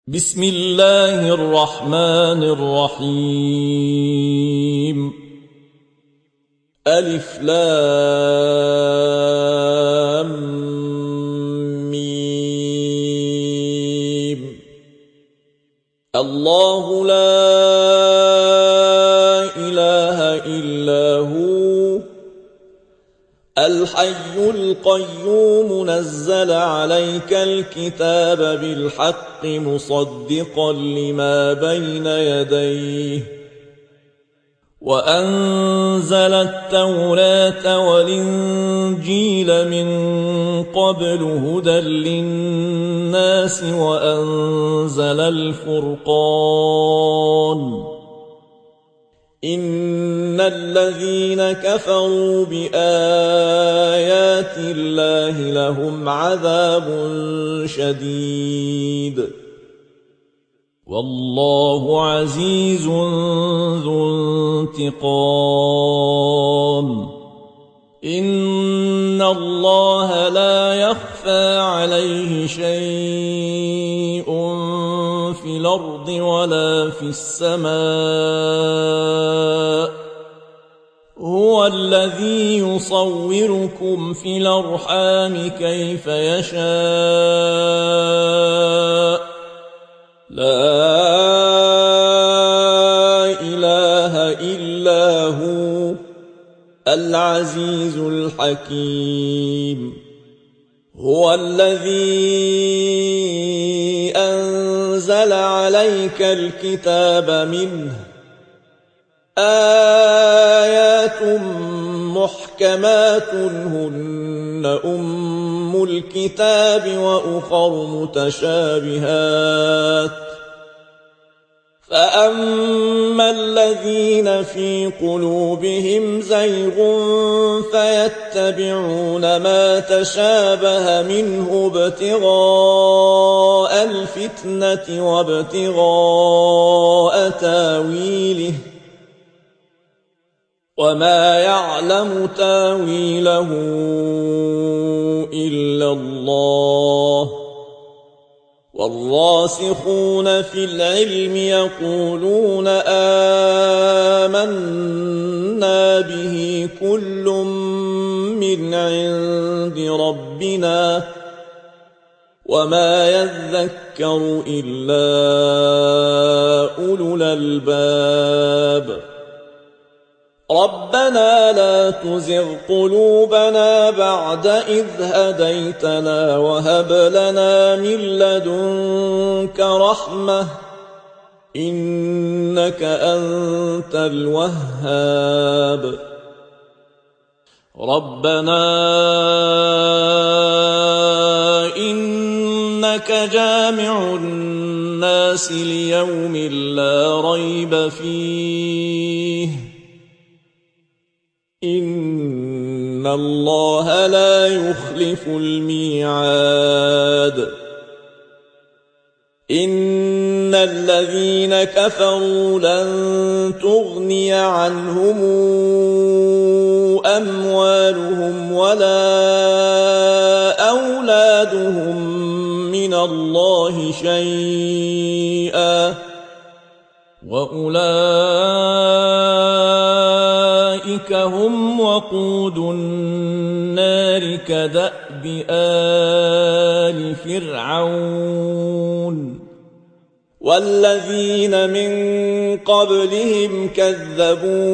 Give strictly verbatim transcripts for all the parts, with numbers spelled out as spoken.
بسم الله الرحمن الرحيم. ألف لام ميم. الله لا إله إلا هو الحي القيوم نزل عليك الكتاب بالحق مصدقا لما بين يديه وأنزل التوراة والإنجيل من قبل هدى للناس وأنزل الفرقان. إن الذين كفروا بآيات الله لهم عذاب شديد والله عزيز ذو انتقام. إن الله لا يخفى عليه شيء في الأرض ولا في السماء. هو الذي يصوركم في الأرحام كيف يشاء. لا إله إلا هو العزيز الحكيم. هو الذي أنزل عليك الكتاب منه آيات محكمات هن أم الكتاب وأخر متشابهات. فأما الذين في قلوبهم زيغ فيتبعون ما تشابه منه ابتغاء الفتنة وابتغاء تاويله وما يعلم تاويله إلا الله. والراسخون في العلم يقولون آمنا به كل من عند ربنا وما يذكر إلا أولو الألباب. ربنا لا تزغ قلوبنا بعد إذ هديتنا وهب لنا من لدنك رحمة إنك أنت الوهاب. ربنا إنك جامع الناس ليوم لا ريب فيه إن الله لا يخلف الميعاد. إن الذين كفروا لن تغني عنهم أموالهم ولا أولادهم من الله شيئا وأولئك هم وقود النار كدأب آل فرعون والذين من قبلهم كذبوا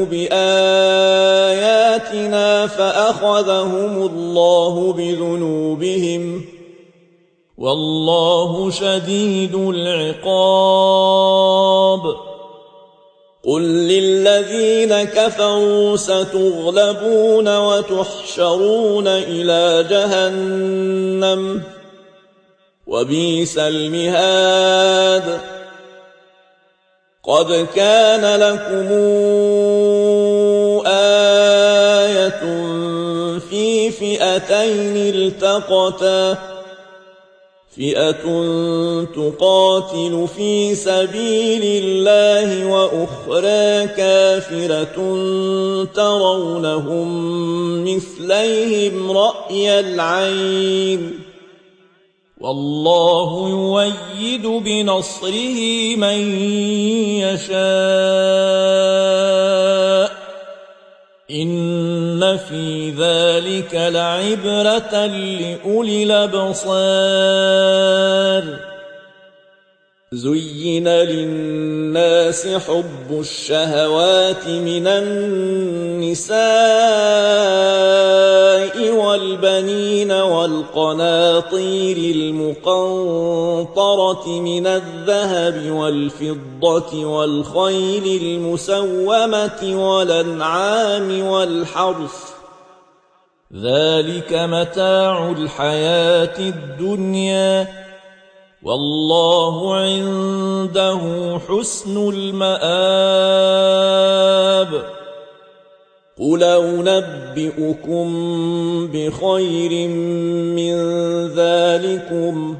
بآياتنا فأخذهم الله بذنوبهم والله شديد العقاب. قل للذين كفروا ستغلبون وتحشرون إلى جهنم وبئس المهاد. قد كان لكم آية في فئتين التقتا فئة تقاتل في سبيل الله وأخرى كافرة ترونهم مثليهم رأي العين والله يؤيد بنصره من يشاء إن في ذلك لعبرة لأولي الأبصار زين للناس حب الشهوات من النساء والبنين والقناطير المقنطرة من الذهب والفضة والخيل المسومة والأنعام والحرث ذلك متاع الحياة الدنيا والله عنده حسن المآب قل أنبئكم بخير من ذلكم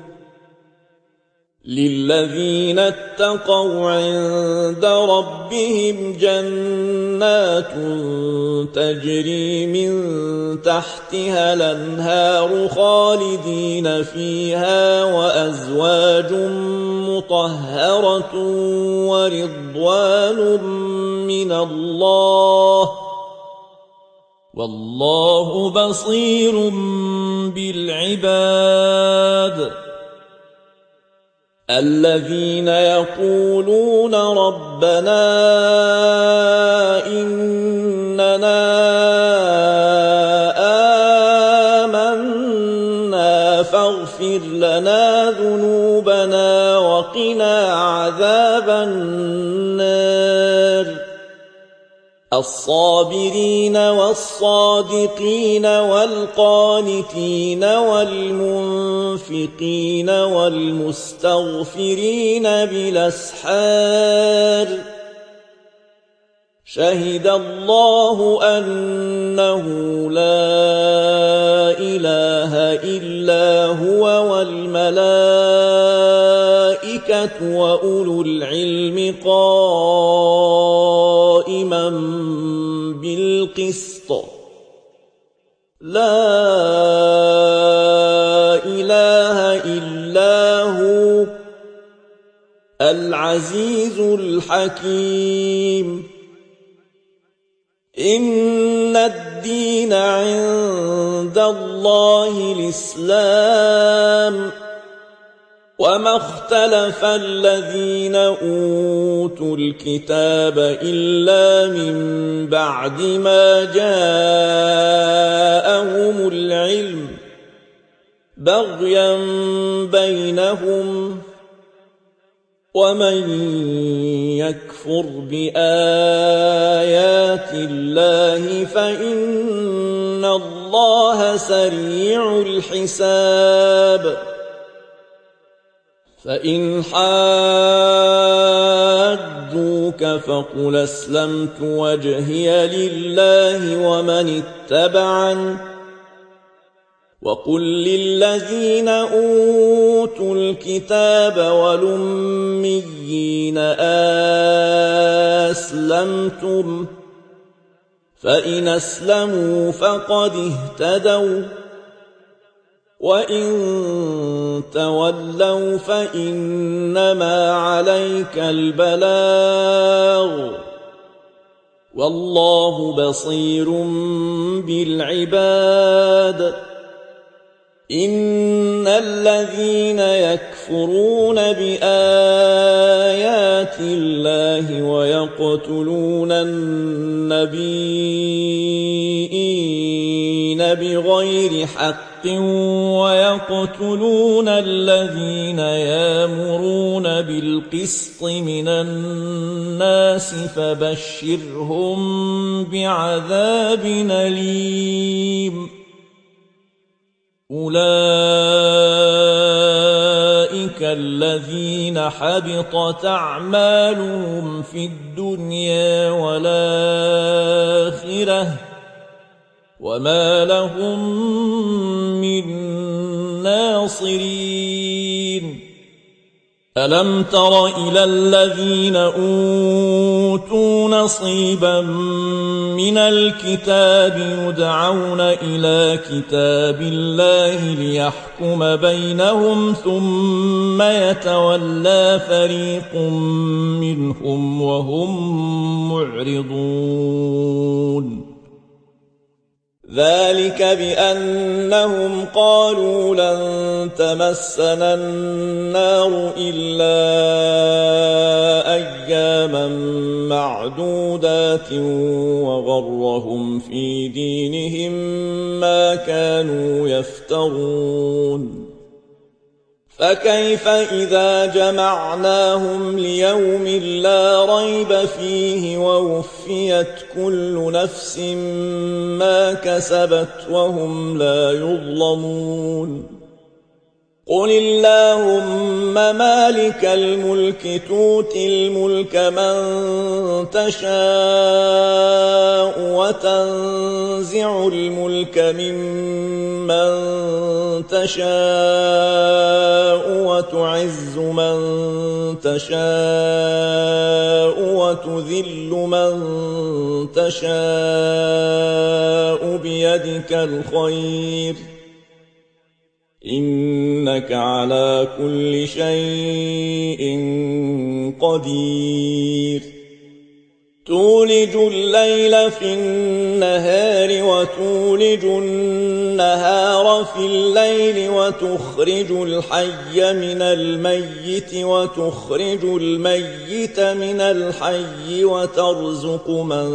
للذين اتقوا عند ربهم جنات تجري من تحتها الأنهار خالدين فيها وأزواج مطهرة ورضوان من الله والله بصير بالعباد الذين يقولون ربنا إننا آمنا فاغفر لنا ذنوبنا وقنا عذاب النار الصابرين والصادقين والقانتين والمنفقين والمستغفرين بالأسحار شهد الله أنه لا إله إلا هو والملائكة وأولو العلم قائما بالقسط لا إله إلا هو العزيز الحكيم إن الدين عند الله الإسلام وما اختلف الذين أوتوا الكتاب إلا من بعد ما جاءهم العلم بغيا بينهم ومن يكفر بآيات الله فإن الله سريع الحساب فإن حاجوك فقل أسلمت وجهي لله ومن اتبعني وقل للذين أوتوا الكتاب والأميين أسلمتم فإن أسلموا فقد اهتدوا وإن تولوا فإنما عليك البلاغ والله بصير بالعباد إن الذين يكفرون بآيات الله ويقتلون النبيين بغير حق ويقتلون الذين يأمرون بالقسط من الناس فبشرهم بعذاب أليم أولئك الذين حبطت أعمالهم في الدنيا والآخرة وما لهم من ناصرين ألم تر إلى الذين أوتوا نصيبا من الكتاب يدعون إلى كتاب الله ليحكم بينهم ثم يتولى فريق منهم وهم معرضون ذلك بأنهم قالوا لن تمسنا النار إلا أياما معدودات وغرهم في دينهم ما كانوا يفترون فكيف إذا جمعناهم ليوم لا ريب فيه ووفيت كل نفس ما كسبت وهم لا يظلمون قل اللهم مالك الملك تؤتي الملك من تشاء وتنزع الملك ممن تشاء وتعز من تشاء وتذل من تشاء بيدك الخير إنك على كل شيء قدير تولج الليل في النهار وتولج النهار في الليل وتخرج الحي من الميت وتخرج الميت من الحي وترزق من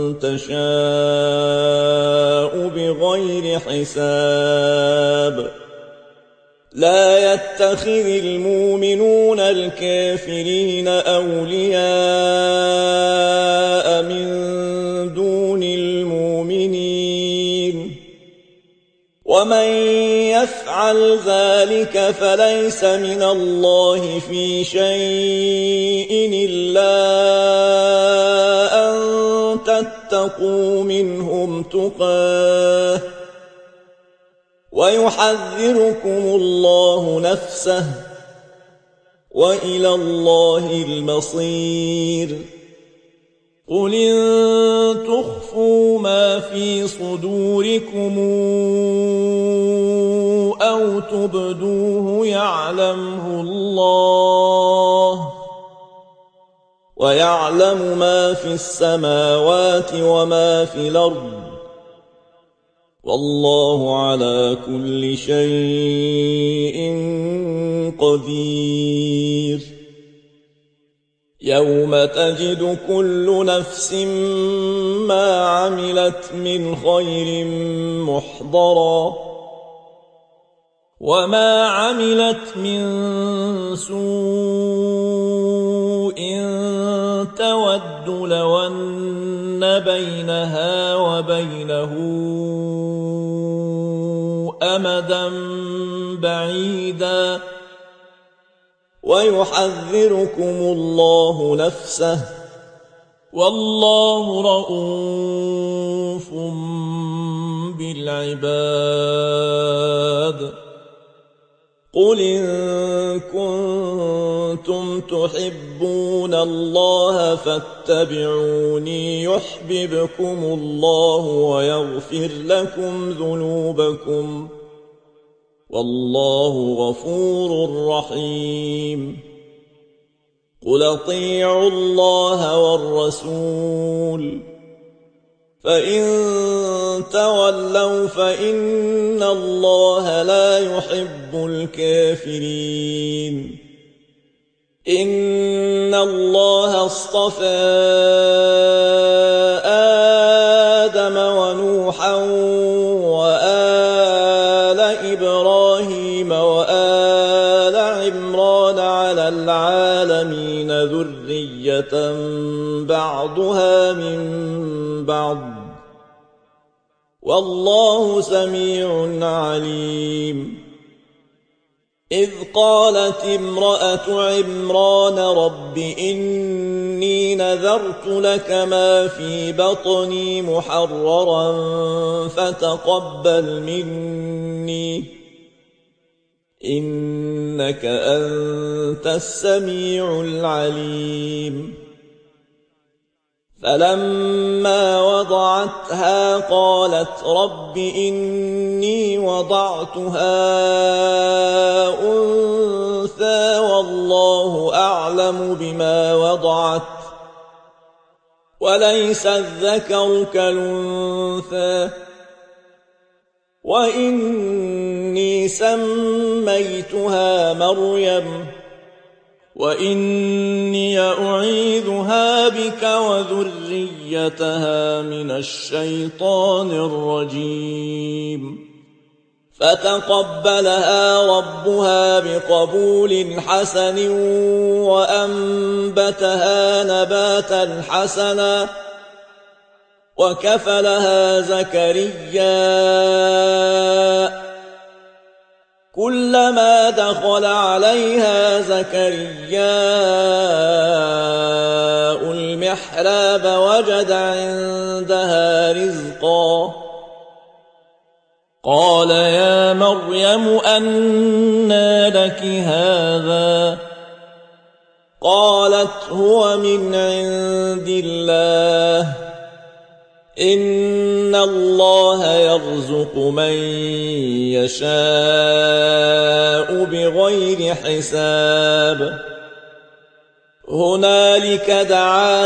تشاء بغير حساب لا يتخذ المؤمنون الكافرين أولياء من دون المؤمنين ومن يفعل ذلك فليس من الله في شيء إلا أن تتقوا منهم تقاه ويحذركم الله نفسه وإلى الله المصير قل إن تخفوا ما في صدوركم أو تبدوه يعلمه الله ويعلم ما في السماوات وما في الأرض والله على كل شيء قدير يوم تجد كل نفس ما عملت من خير محضرا وما عملت من سوء تود لو أن بينها وبينه أمدا بعيدا ويحذركم الله نفسه والله رؤوف بالعباد قل إن كنتم تحبون الله فاتبعوني يحببكم الله ويغفر لكم ذنوبكم والله غفور رحيم قل اطيعوا الله والرسول فإن تولوا فإن الله لا يحب الكافرين إن الله اصطفى آدم ونوحا وآل إبراهيم وآل عمران على العالمين ذرية بعضها من بعض والله سميع عليم إذ قالت امرأة عمران رب إني نذرت لك ما في بطني محررا فتقبل مني إنك أنت السميع العليم فلما وضعتها قالت رب إني وضعتها أنثى والله أعلم بما وضعت وليس الذكر كالأنثى وإني سميتها مريم وإني أعيذها بك وذريتها من الشيطان الرجيم فتقبلها ربها بقبول حسن وأنبتها نباتا حسنا وكفلها زكريا كلما دخل عليها زكرياء المحراب وجد عندها رزقا قال يا مريم أنى لك هذا قالت هو من عند الله إن الله يرزق من يشاء بغير حساب هنالك دعا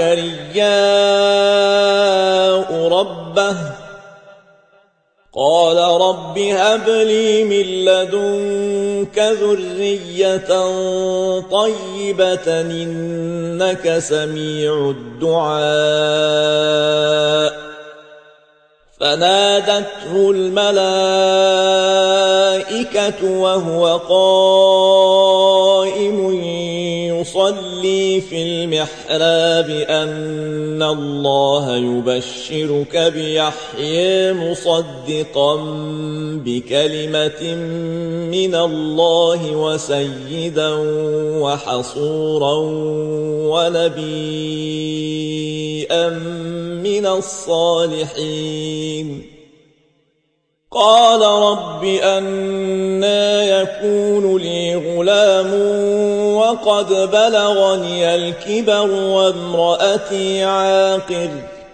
زكرياء ربه قال رب هب لي من لدنك ذرية طيبة إنك سميع الدعاء فنادته الملائكة وهو قائم يصلي في المحراب أن الله يبشرك بيحيى مصدقا بكلمة من الله وسيدا وحصورا ونبيا من الصالحين قال رب أنى يكون لي غلام وقد بلغني الكبر وامرأتي عاقر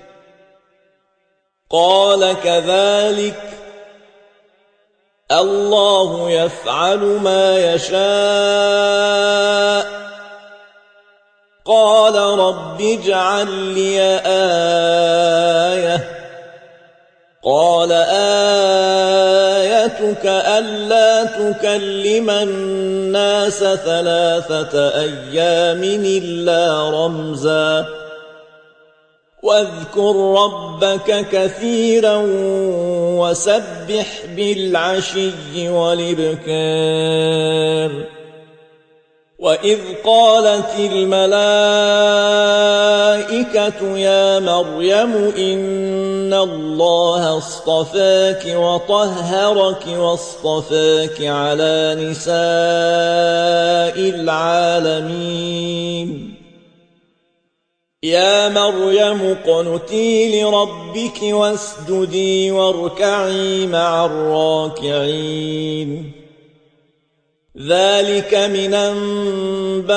قال كذلك الله يفعل ما يشاء قال رب اجعل لي آية قال آيتك ألا تكلم الناس ثلاثة أيام إلا رمزا واذكر ربك كثيرا وسبح بالعشي والإبكار وإذ قالت الملائكة يا مريم إن الله اصطفاك وطهرك واصطفاك على نساء العالمين يا مريم اقنتي لربك واسجدي واركعي مع الراكعين ذلك من أنباء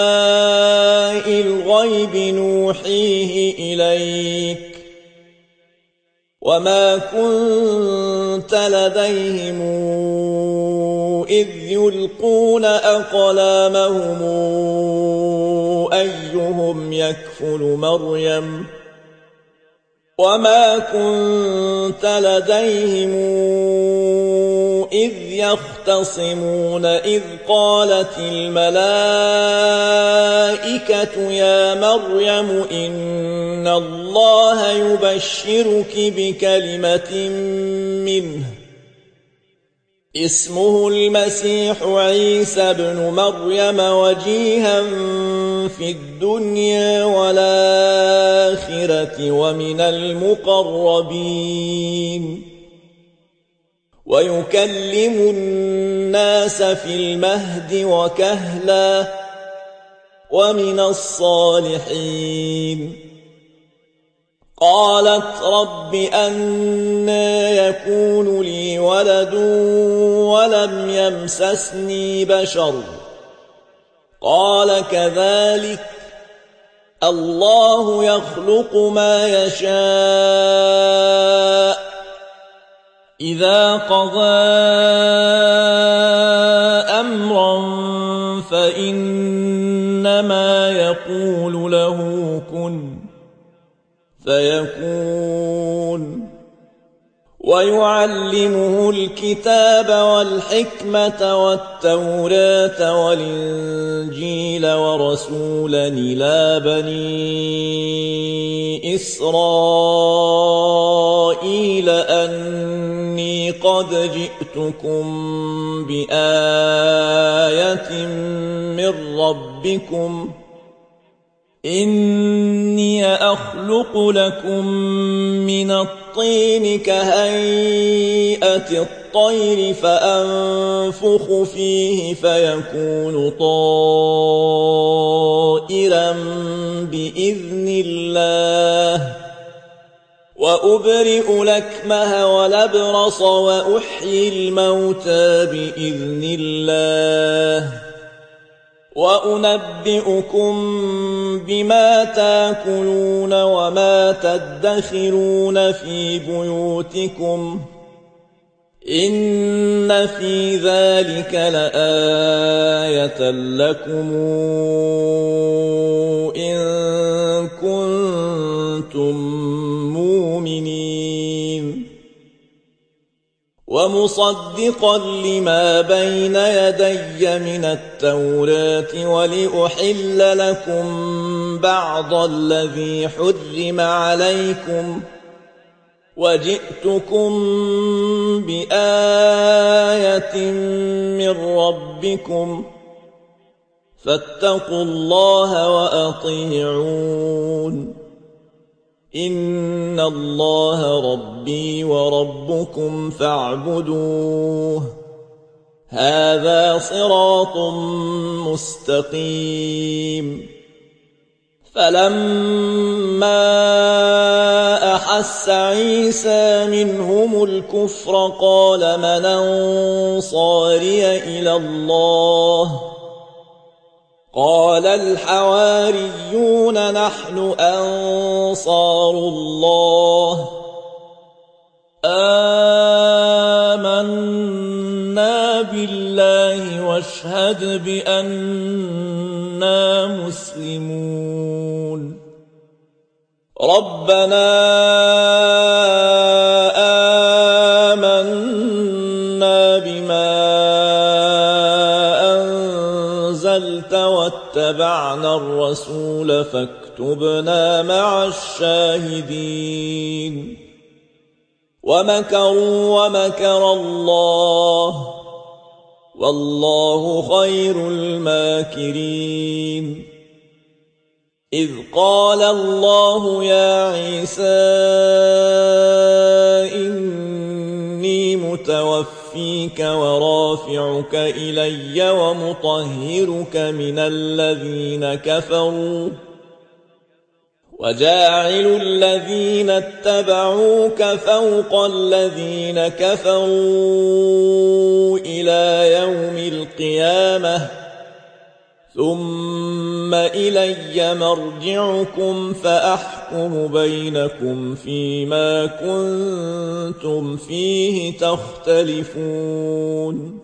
الغيب نوحيه إليك وما كنت لديهم إذ يلقون أقلامهم أيهم يكفل مريم وما كنت لديهم إذ يختصمون إذ قالت الملائكة يا مريم إن الله يبشرك بكلمة منه اسمه المسيح عيسى ابن مريم وجيها في الدنيا والآخرة ومن المقربين ويكلم الناس في المهد وكهلا ومن الصالحين قالت رب أنى يكون لي ولد ولم يمسسني بشر قال كذلك الله يخلق ما يشاء إذا قضى أمرا فإنما يقول له كن فيكون ويعلمه الكتاب والحكمة والتوراة والإنجيل ورسولا إلى بني إسرائيل أني قد جئتكم بآية من ربكم إني أخلق لكم من الطين كهيئة الطير فأنفخ فيه فيكون طائرا بإذن الله وأبرئ الأكمه والأبرص وأحيي الموتى بإذن الله وأنبئكم بما تاكلون وما تدخرون في بيوتكم إن في ذلك لآية لكم إن كنتم مؤمنين ومصدقا لما بين يدي من التوراة ولأحل لكم بعض الذي حرم عليكم وجئتكم بآية من ربكم فاتقوا الله وأطيعون إن الله ربي وربكم فاعبدوه هذا صراط مستقيم فلما أحس عيسى منهم الكفر قال من أنصاري إلى الله قال الحواريون نحن أنصار الله آمنا بالله واشهد بأننا مسلمون ربنا آمنا بما أنزلت واتبعنا الرسول فاكتبنا مع الشاهدين ومكروا ومكر الله والله خير الماكرين إذ قال الله يا عيسى إني متوفيك ورافعك إلي ومطهرك من الذين كفروا وجاعل الذين اتبعوك فوق الذين كفروا إلى يوم القيامة ثم إلي مرجعكم فأحكم بينكم فيما كنتم فيه تختلفون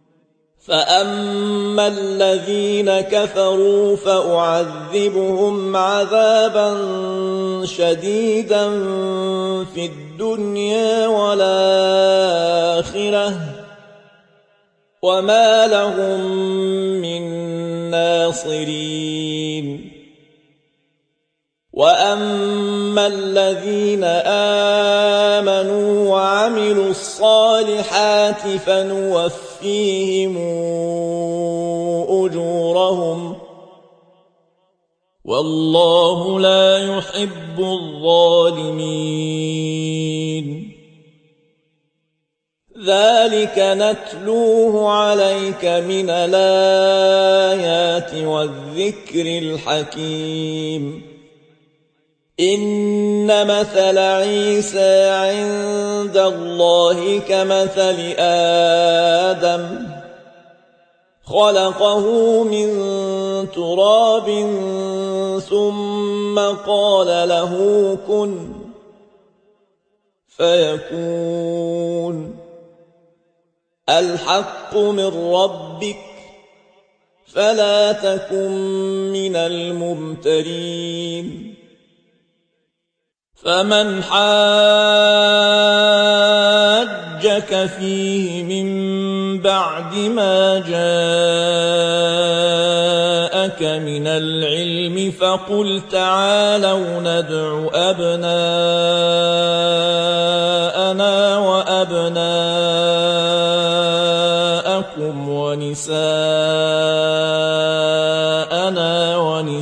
فأما الذين كفروا فأعذبهم عذابا شديدا في الدنيا والآخرة وما لهم من ناصرين وأما الذين آمنوا وعملوا الصالحات فنوفيهم أجورهم والله لا يحب الظالمين ذلك نتلوه عليك من الآيات والذكر الحكيم إن مثل عيسى عند الله كمثل آدم خلقه من تراب ثم قال له كن فيكون. الحق من ربك فلا تكن من الممترين. فمن حاجك فيه من بعد ما جاءك من العلم فقل تعالوا ندع أبناءنا وأبناءكم ونساءنا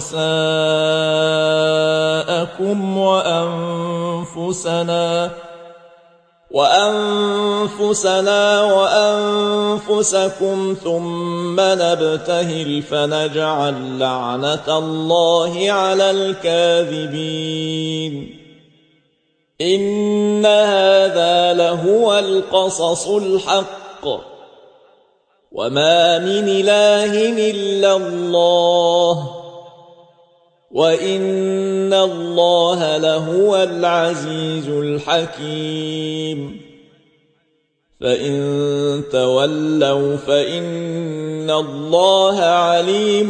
ونساءكم وأنفسنا وأنفسنا وأنفسكم ثم نبتهل فنجعل لعنة الله على الكاذبين. إن هذا لهو القصص الحق وما من إله إلا الله وإن الله لهو العزيز الحكيم. فإن تولوا فإن الله عليم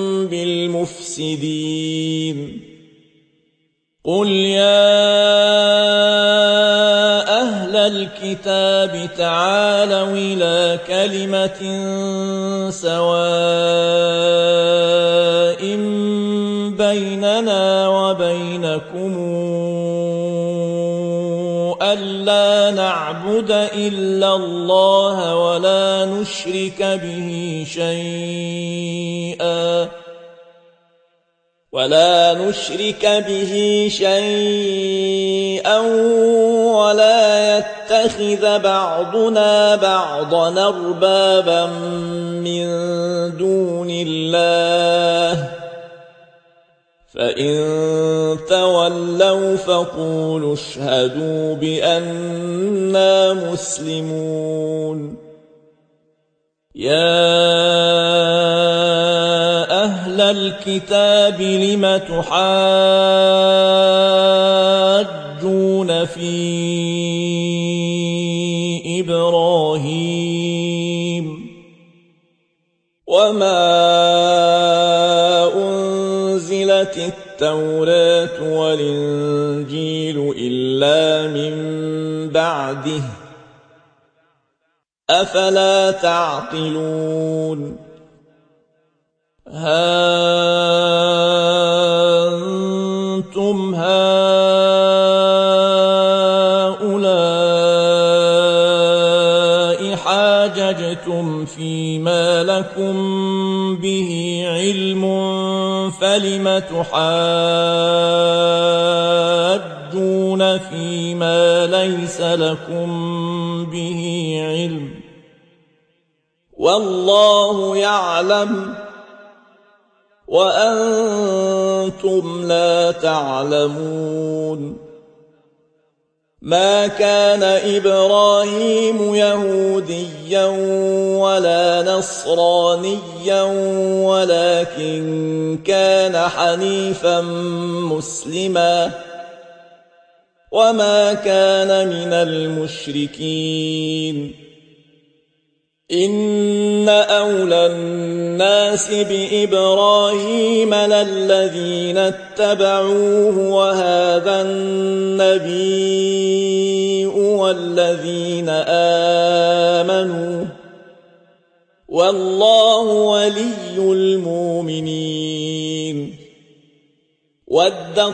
بالمفسدين. قل يا أهل الكتاب تعالوا إلى كلمة سواء بيننا وبينكم ألا نعبد إلا الله ولا نشرك به شيئا ولا نشرك به شيئا ولا يتخذ بعضنا بعضا أربابا من دون الله. فإن تولوا فقولوا اشهدوا بأننا مسلمون. يا أهل الكتاب لم تحاجون في إبراهيم وما أنزلت التوراة والإنجيل إلا من بعده أفلا تعقلون. ها أنتم هؤلاء حاججتم فيما لكم به علم فلم تحاجون فيما ليس لكم به علم والله يعلم وأنتم لا تعلمون. ما كان إبراهيم يهوديا ولا نصرانيا ولكن كان حنيفا مسلما وما كان من المشركين. إن أولى الناس بإبراهيم للذين اتبعوه وهذا النبي والذين آمنوا والله ولي المؤمنين. ودت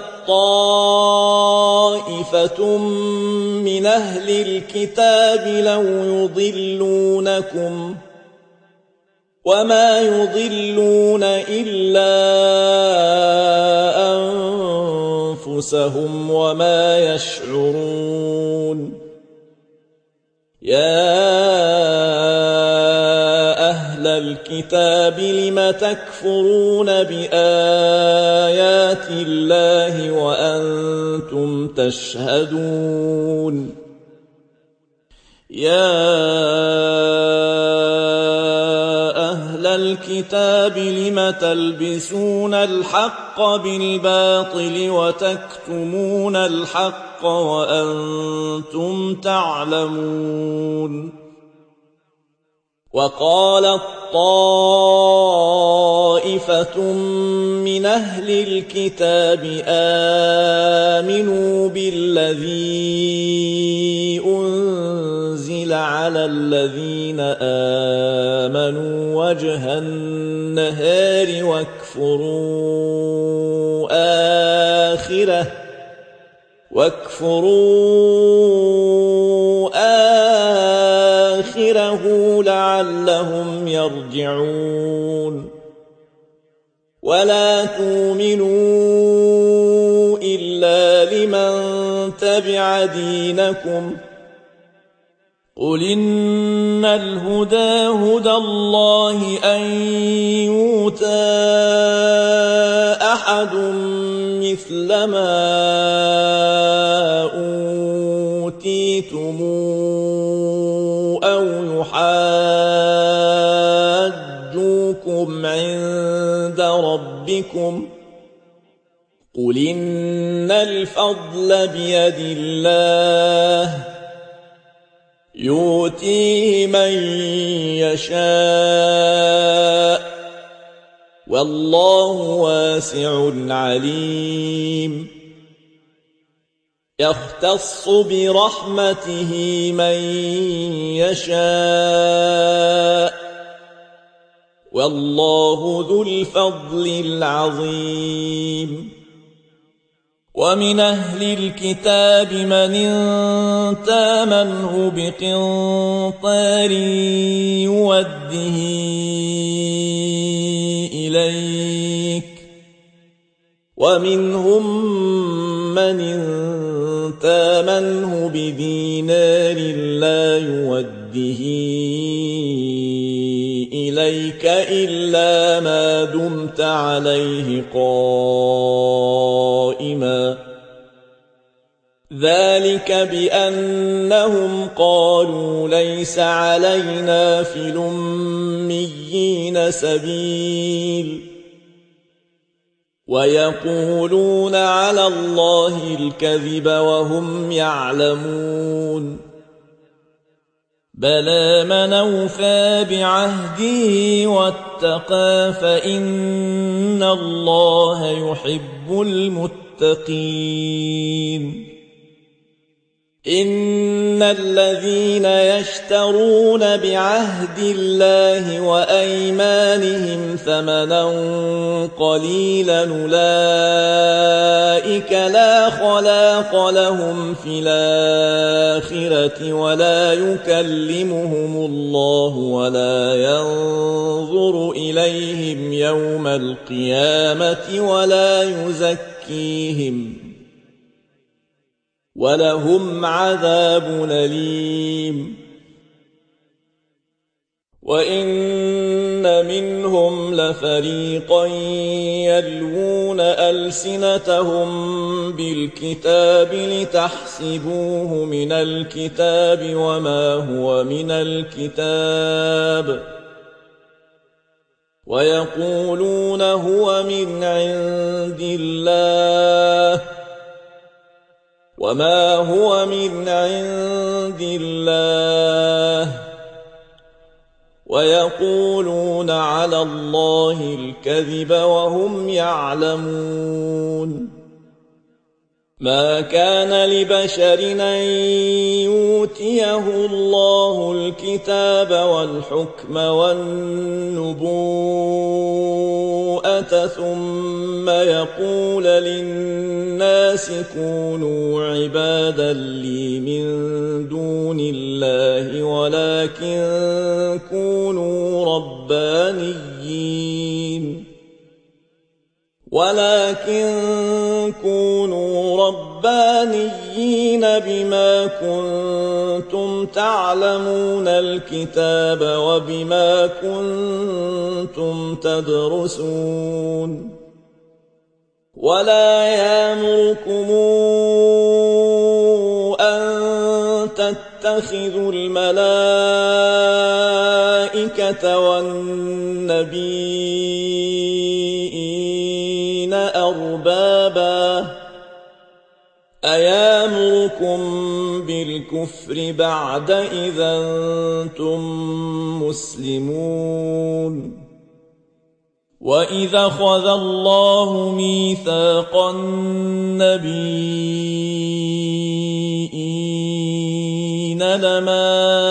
طائفة من أهل الكتاب لو يضلونكم وما يضلون إلا أنفسهم وما يشعرون. يا أهل الكتاب لم تكفرون بآيات الله وأنتم تشهدون يا أهل الكتاب لم تلبسون الحق بالباطل وتكتمون الحق وأنتم تعلمون وقالت طائفة من أهل الكتاب آمنوا بالذي أنزل على الذين آمنوا وجه النهار واكفروا آخره واكفروا آخره لعلهم يرجعون ولا تؤمنوا إلا لمن تبع دينكم قل إن الهدى هدى الله أن يؤتى أحد مثل ما أوتيتم أو يحاجوكم عند ربكم قل إن الفضل بيد الله يؤتيه من يشاء والله واسع عليم يختص برحمته من يشاء والله ذو الفضل العظيم ومن أهل الكتاب من إن تامنه بقنطار يوده إليك ومنهم من إن تامنه بدينار لا يوده إليك إلا ما دمت عليه قائما ذلك بأنهم قالوا ليس علينا في الأميين سبيل ويقولون على الله الكذب وهم يعلمون بلى من أوفى بعهده واتقى فإن الله يحب المتقين إن الذين يشترون بعهد الله وأيمانهم ثمنا قليلا أولئك لا خلاق لهم في الآخرة ولا يكلمهم الله ولا ينظر إليهم يوم القيامة ولا يزكيهم ولهم عذاب أليم وإن منهم لفريقا يلوون ألسنتهم بالكتاب لتحسبوه من الكتاب وما هو من الكتاب ويقولون هو من عند الله وما هو من عند الله ويقولون على الله الكذب وهم يعلمون ما كان لبشر أن يؤتيه الله الكتاب والحكم والنبوءة ثم يقول للناس كونوا عبادا لي من دون الله ولكن كونوا ربانيين ولكن كونوا ربانيين بما كنتم تعلمون الكتاب وبما كنتم تدرسون ولا يأمركم أن تتخذوا الملائكة والنبيين أربابا أيامركم بالكفر بعد إذا أنتم مسلمون وإذا أخذ الله ميثاق النبيين لما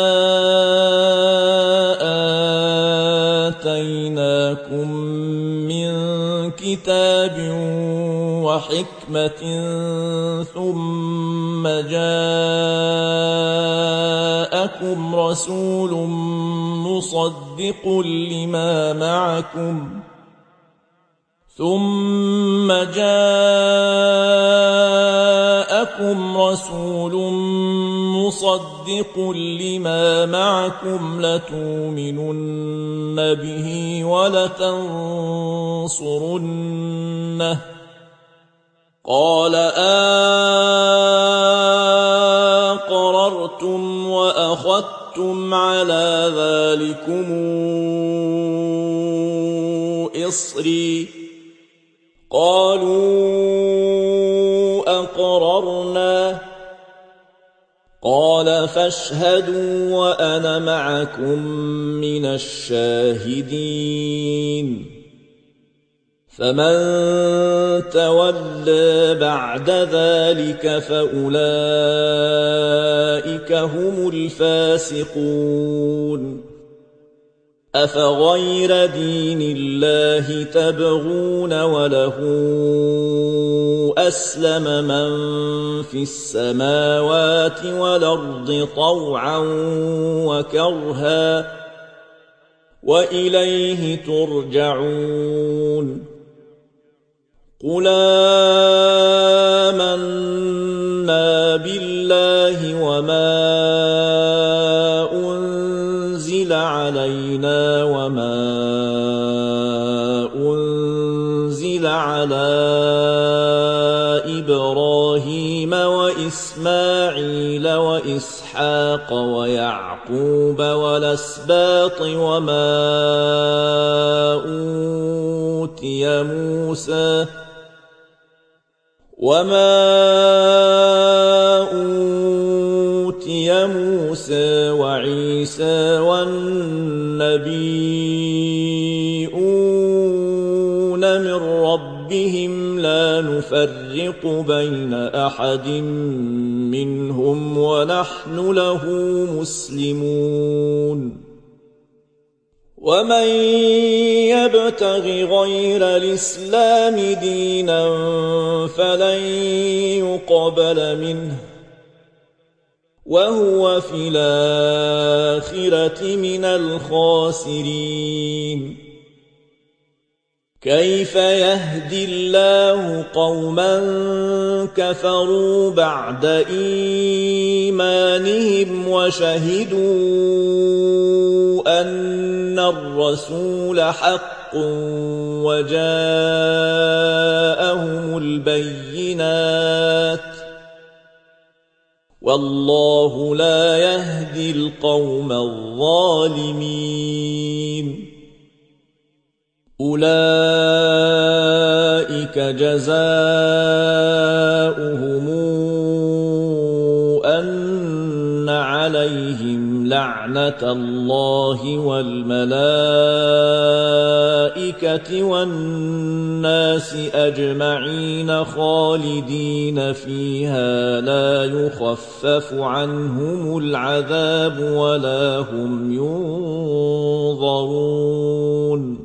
آتيناكم من كتاب وحكمة ثم جاءكم رسول مصدق لما معكم ثم جاءكم رسول مصدق لما معكم لتؤمنن به ولتنصرنه قال أقررتم وأخذتم على ذلكم إصري قالوا أقررنا قال فاشهدوا وأنا معكم من الشاهدين فمن تولى بعد ذلك فأولئك هم الفاسقون أفغير دين الله تبغون وله أسلم من في السماوات والأرض طوعا وكرها وإليه ترجعون قل آمنا بالله وما أنزل علينا وما أنزل على إبراهيم وإسماعيل وإسحاق ويعقوب والأسباط وما أوتي موسى وما أوتي موسى وعيسى والنبيون من ربهم لا نفرق بين أحد منهم ونحن له مسلمون ومن يبتغ غير الإسلام دينا فلن يقبل منه وهو في الآخرة من الخاسرين كيف يهدي الله قوما كفروا بعد إيمانهم وشهدوا أن الرسول حق وجاءهم البينات والله لا يهدي القوم الظالمين أولئك جزاؤهم أن عليهم لعنة الله والملائكة والناس أجمعين خالدين فيها لا يخفف عنهم العذاب ولا هم ينظرون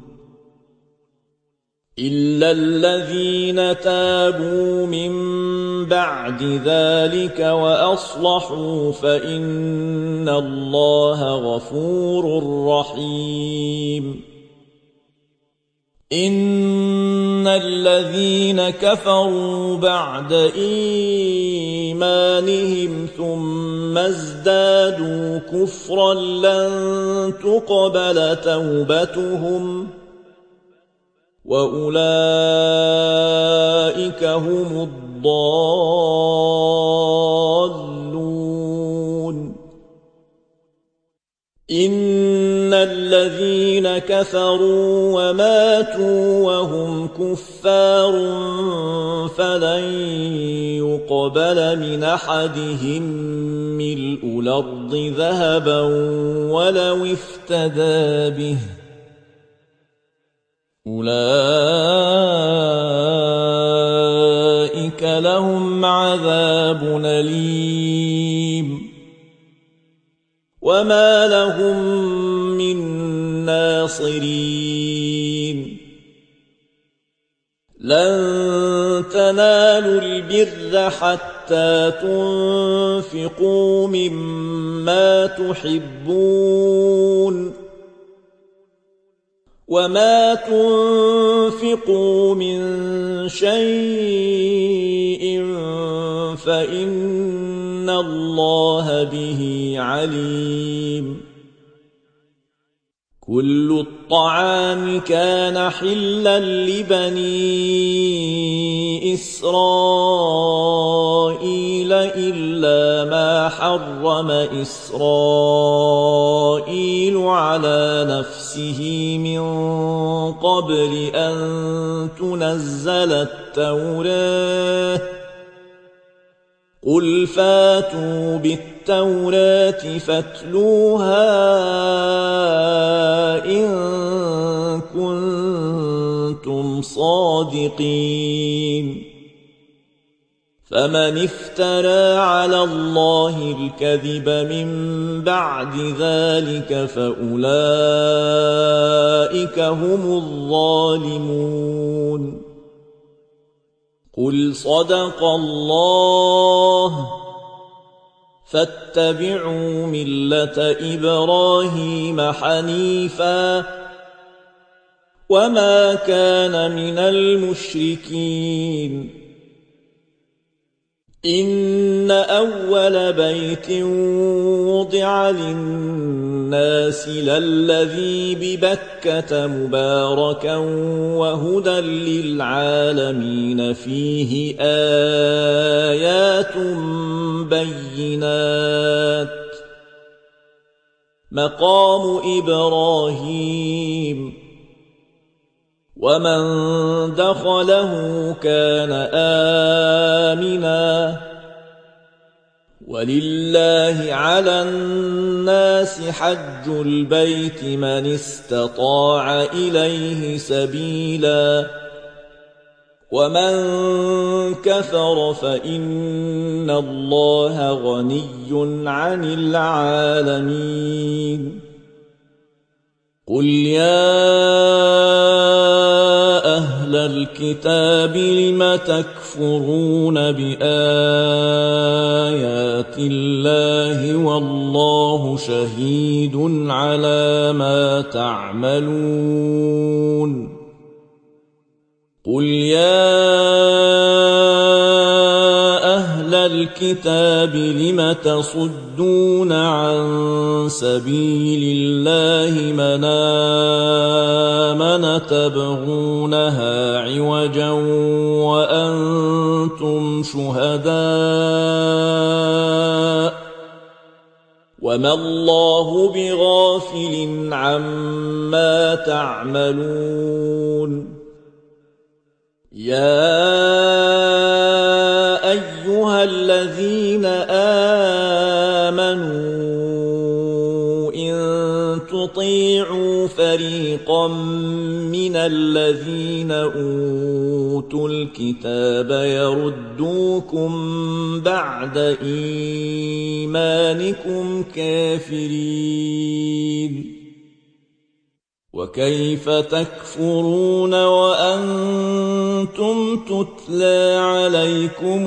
إلا الذين تابوا من بعد ذلك وأصلحوا فإن الله غفور رحيم إن الذين كفروا بعد إيمانهم ثم ازدادوا كفرا لن تقبل توبتهم وأولئك هم الضالون إن الذين كفروا وماتوا وهم كفار فلن يقبل من أحدهم ملء الأرض ذهبا ولو افتدى به أولئك لهم عذاب أليم وما لهم من ناصرين لن تنالوا البر حتى تنفقوا مما تحبون وما تنفقوا من شيء فإن الله به عليم كل الطعام كان حلا لبني إسرائيل إلا ما حرم إسرائيل على نفسه من قبل أن تنزل التوراة قل فاتوا بالتوراة فاتلوها إن كنتم صادقين فمن افترى على الله الكذب من بعد ذلك فأولئك هم الظالمون قل صدق الله فاتبعوا ملة إبراهيم حنيفا وما كان من المشركين إن أول بيت وضع للناس للذي ببكة مباركا وهدى للعالمين فيه آيات بينات مقام إبراهيم ومن دخله كان آمنا ولله على الناس حج البيت من استطاع إليه سبيلا ومن كفر فإن الله غني عن العالمين قل يا أهل الكتاب لم تكفرون بآيات الله والله شهيد على ما تعملون قل يا أهل الكتاب لم تصدون عن سبيل الله من آمن تبغونها عوجا وأنتم شهداء وما الله بغافل عما تعملون يا أيها الذين آمنوا إن تطيعوا فريقا من الذين أوتوا الكتاب يردوكم بعد إيمانكم كافرين وكيف تكفرون وأنتم تتلى عليكم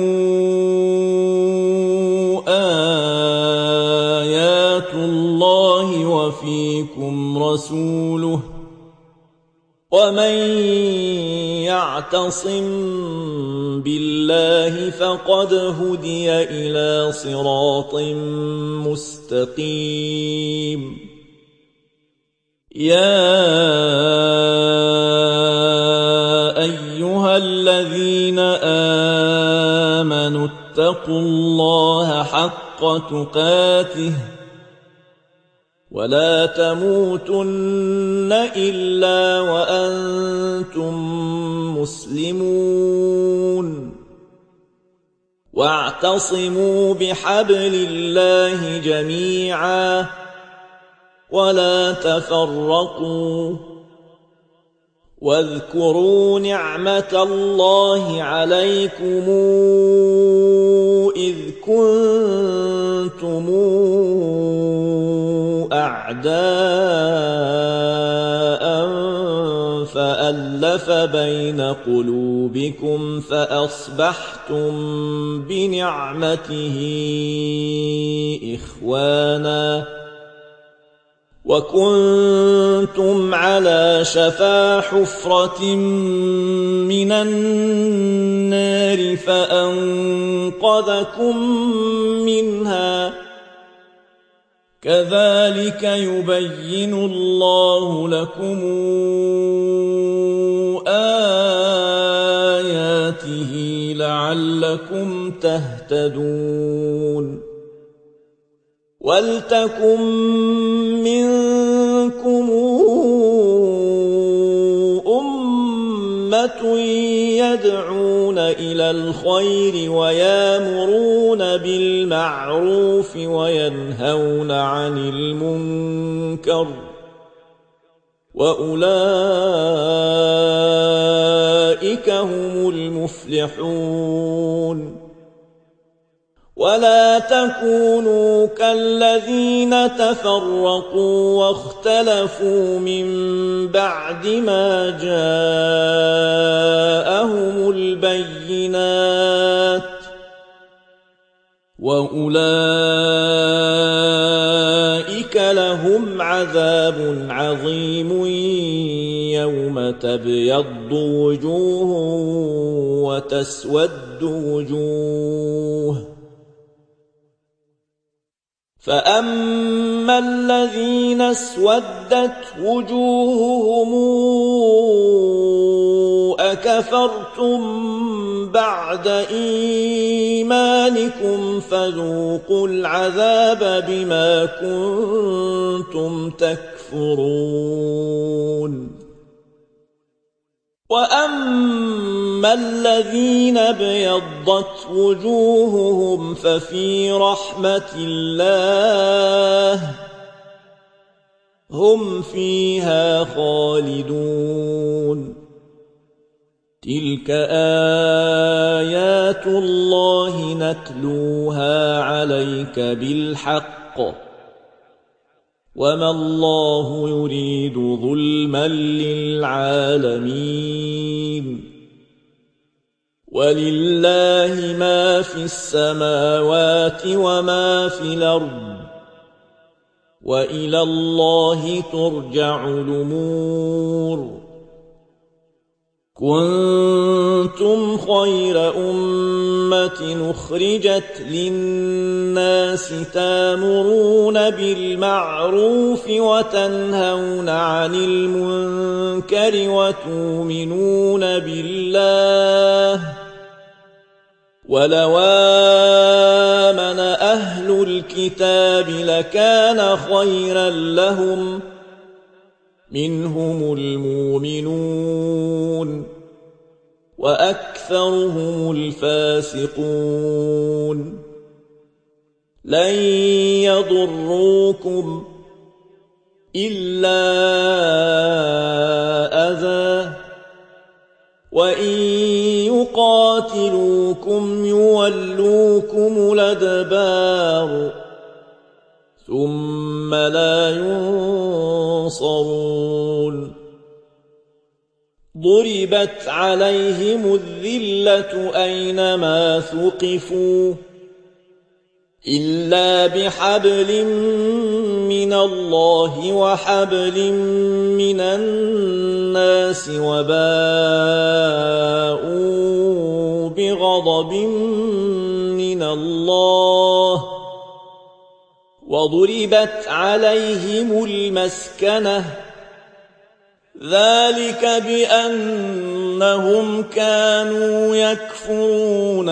آيات الله وفيكم رسوله ومن يعتصم بالله فقد هدي إلى صراط مستقيم يا أيها الذين آمنوا اتقوا الله حق تقاته ولا تموتن إلا وأنتم مسلمون واعتصموا بحبل الله جميعا ولا تفرقوا واذكروا نعمة الله عليكم إذ كنتم أعداء فألف بين قلوبكم فأصبحتم بنعمته إخوانا وكنتم على شفا حفرة من النار فأنقذكم منها كذلك يبين الله لكم آياته لعلكم تهتدون ولتكن منكم أمة يدعون إلى الخير ويامرون بالمعروف وينهون عن المنكر وأولئك هم المفلحون ولا تكونوا كالذين تفرقوا واختلفوا من بعد ما جاءهم البينات وأولئك لهم عذاب عظيم يوم تبيض وجوه وتسود وجوه فأما الذين اسودت وجوههم أكفرتم بعد إيمانكم فذوقوا العذاب بما كنتم تكفرون وأما الذين ابيضت وجوههم ففي رحمة الله هم فيها خالدون تلك آيات الله نتلوها عليك بالحق وما الله يريد ظلما للعالمين ولله ما في السماوات وما في الأرض وإلى الله ترجع الأمور كنتم خير أمة أخرجت للناس تامرون بالمعروف وتنهون عن المنكر وتؤمنون بالله ولو آمن أهل الكتاب لكان خيرا لهم منهم المؤمنون وأكثرهم الفاسقون لن يضروكم إلا أذى وإن يقاتلوكم يولوكم الأدبار ثم لا ينصرون ضربت عليهم الذلة أينما ثقفوا إلا بحبل من الله وحبل من الناس وباءوا بغضب من الله وضربت عليهم المسكنة ذلك بأنهم كانوا يكفرون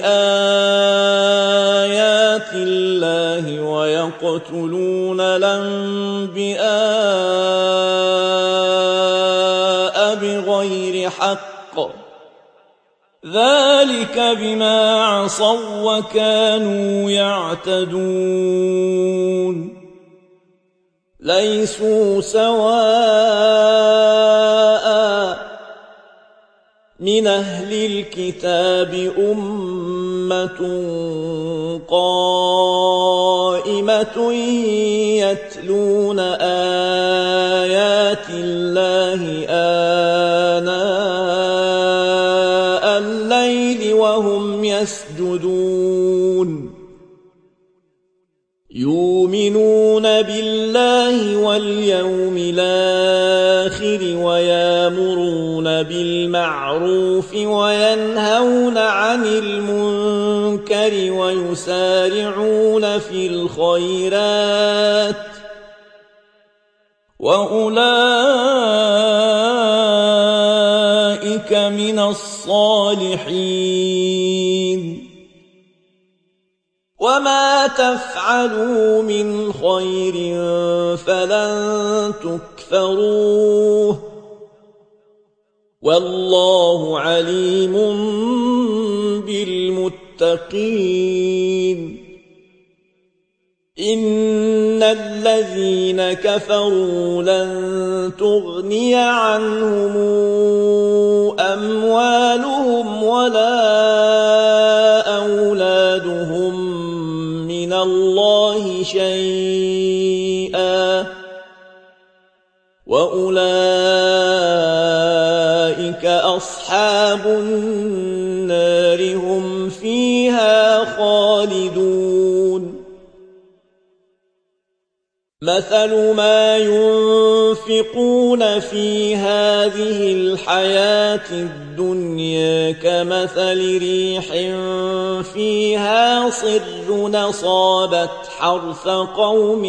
بآيات الله ويقتلون الأنبياء بغير حق ذلك بما عصوا وكانوا يعتدون ليسوا سواء من أهل الكتاب أمة قائمة يتلون آيات الله آناء الليل وهم يسجدون يؤمنون بالله واليوم الآخر ويأمرون بالمعروف وينهون عن المنكر ويسارعون في الخيرات وأولئك من الصالحين وما تفعلوا من خير فلن تكفروه والله عليم بالمتقين إن الذين كفروا لن تغني عنهم أموالهم ولا أولادهم من الله شيئا وأولئك أصحاب النار هم فيها خالدون مثل ما ينفقون في هذه الحياة الدنيا كمثل ريح فيها صر أصابت حرث قوم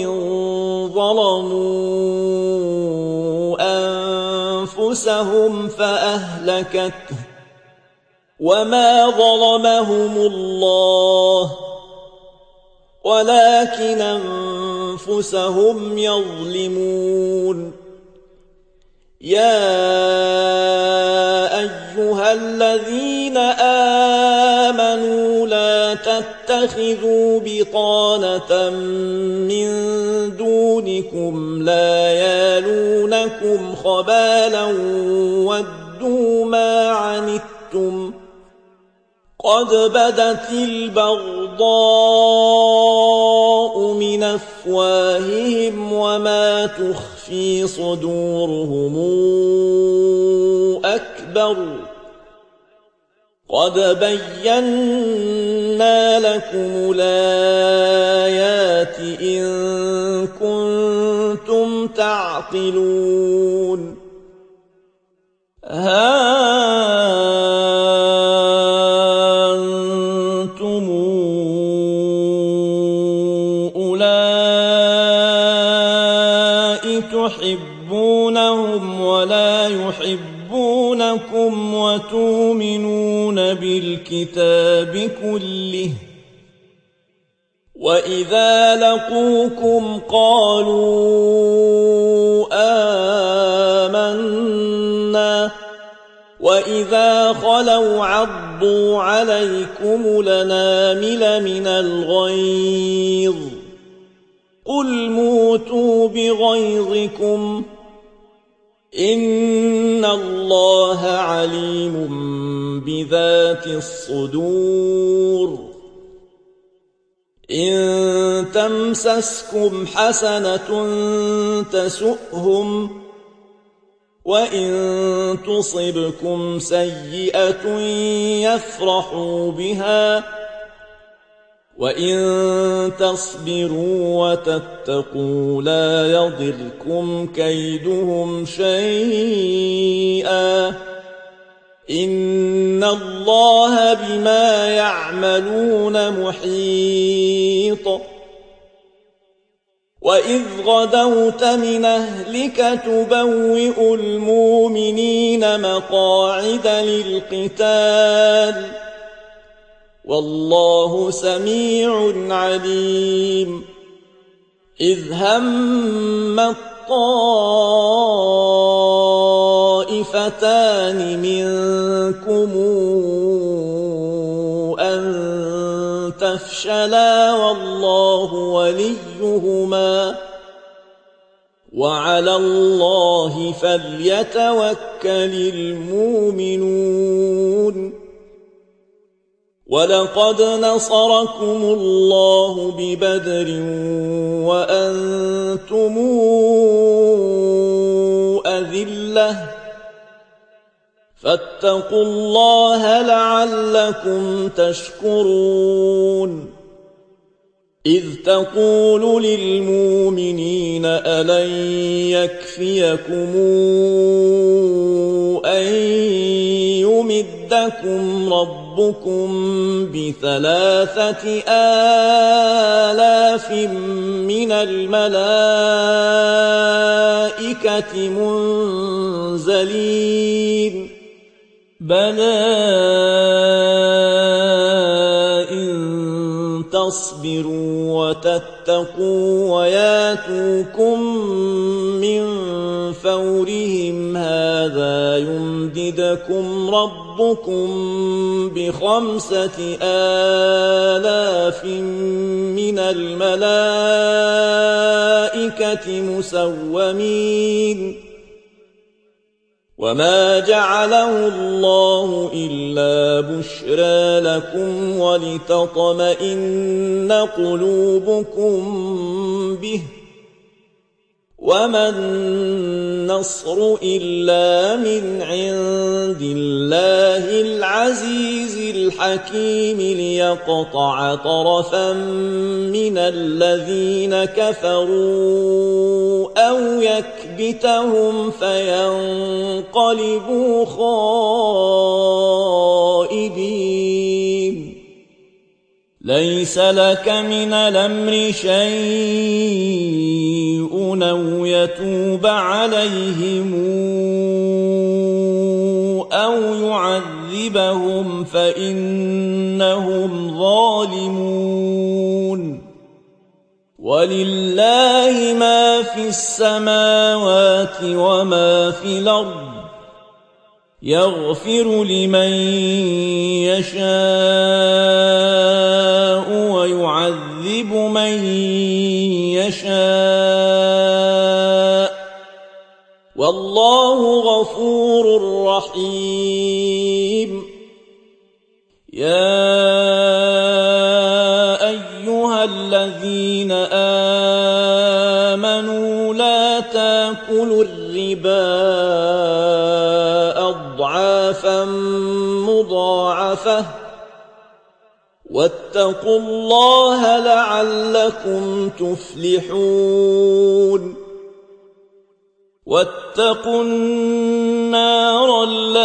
ظلموا أنفسهم فأهلكته وما ظلمهم الله ولكن أنفسهم يظلمون يا أيها الذين آمنوا لا تتخذوا بطانة من دونكم لا يالونكم خبالا ودوا ما عنتم قد بدت البغضاء من أفواههم وما تخفي صدورهم أكبر قد بينا لكم الآيات إن كنتم تعقلون ها تحبونهم ولا يحبونكم وتؤمنون بالكتاب كله وإذا لقوكم قالوا آمنا وإذا خلوا عضوا عليكم الأنامل من الغيظ قل موتوا بغيظكم إن الله عليم بذات الصدور إن تمسسكم حسنة تسؤهم وإن تصبكم سيئة يفرحوا بها وإن تصبروا وتتقوا لا يضركم كيدهم شيئا إن الله بما يعملون محيط وإذ غدوت من أهلك تبوئ المؤمنين مقاعد للقتال والله سميع عليم إذ هم الطائفتان منكم أن تفشلا والله وليهما وعلى الله فليتوكل المؤمنون ولقد نصركم الله ببدر وأنتم أذلة فاتقوا الله لعلكم تشكرون إذ تقول للمؤمنين ألن يكفيكم أن يمدكم ربكم بثلاثة آلاف من الملائكة منزلين بلى إن تصبروا وتتقوا وياتوكم من فورهم هذا يمددكم ربكم بخمسة آلاف من الملائكة مسومين وما جعله الله إلا بشرى لكم ولتطمئن قلوبكم به وما النصر إلا من عند الله العزيز الحكيم ليقطع طرفا من الذين كفروا أو يكبتهم فينقلبوا خائبين ليس لك من الأمر شيء أو يتوب عليهم أو يعذبهم فإنهم ظالمون ولله ما في السماوات وما في الأرض يغفر لمن يشاء ويعذب من يشاء والله غفور رحيم يا أيها الذين آمنوا لا تأكلوا الربا أضعافا مضاعفة واتقوا الله لعلكم تفلحون واتقوا النار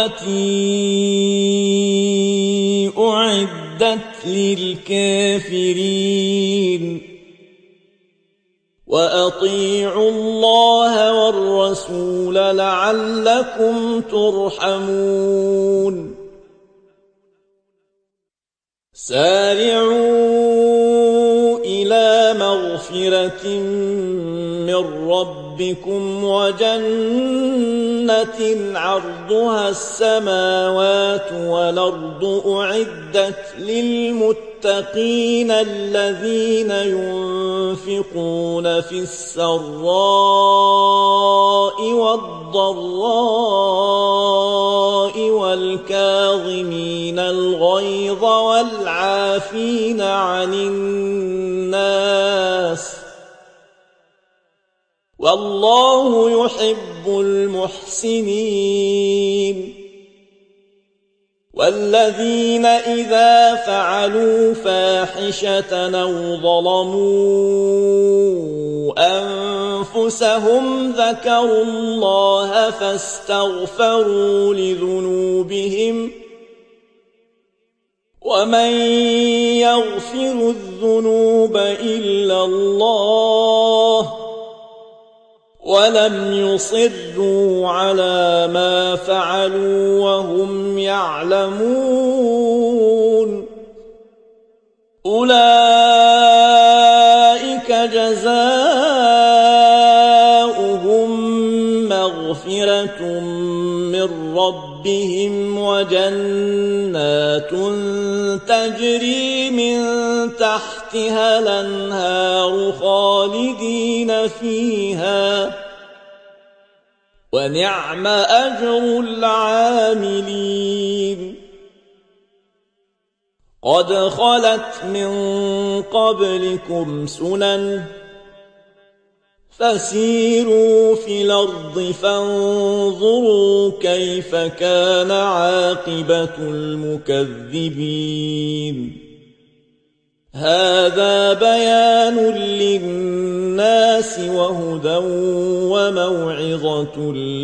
التي أعدت للكافرين وأطيعوا الله والرسول لعلكم ترحمون سارعوا إلى مغفرة من ربكم وجنة عرضها السماوات والأرض أعدت للمتقين الذين ينفقون في السراء والضراء والكاظمين الغيظ والعافين عن الناس والله يحب المحسنين والذين إذا فعلوا فاحشة أو ظلموا أنفسهم ذكروا الله فاستغفروا لذنوبهم ومن يغفر الذنوب إلا الله ولم يصروا على ما فعلوا وهم يعلمون أولئك جزاؤهم مغفرة من ربهم وجنات تجري من تحتها الأنهار خالدين فيها ونعم أجر العاملين قد خلت من قبلكم سنن فسيروا في الأرض فانظروا كيف كان عاقبة المكذبين هذا بيان للناس وهدى وموعظة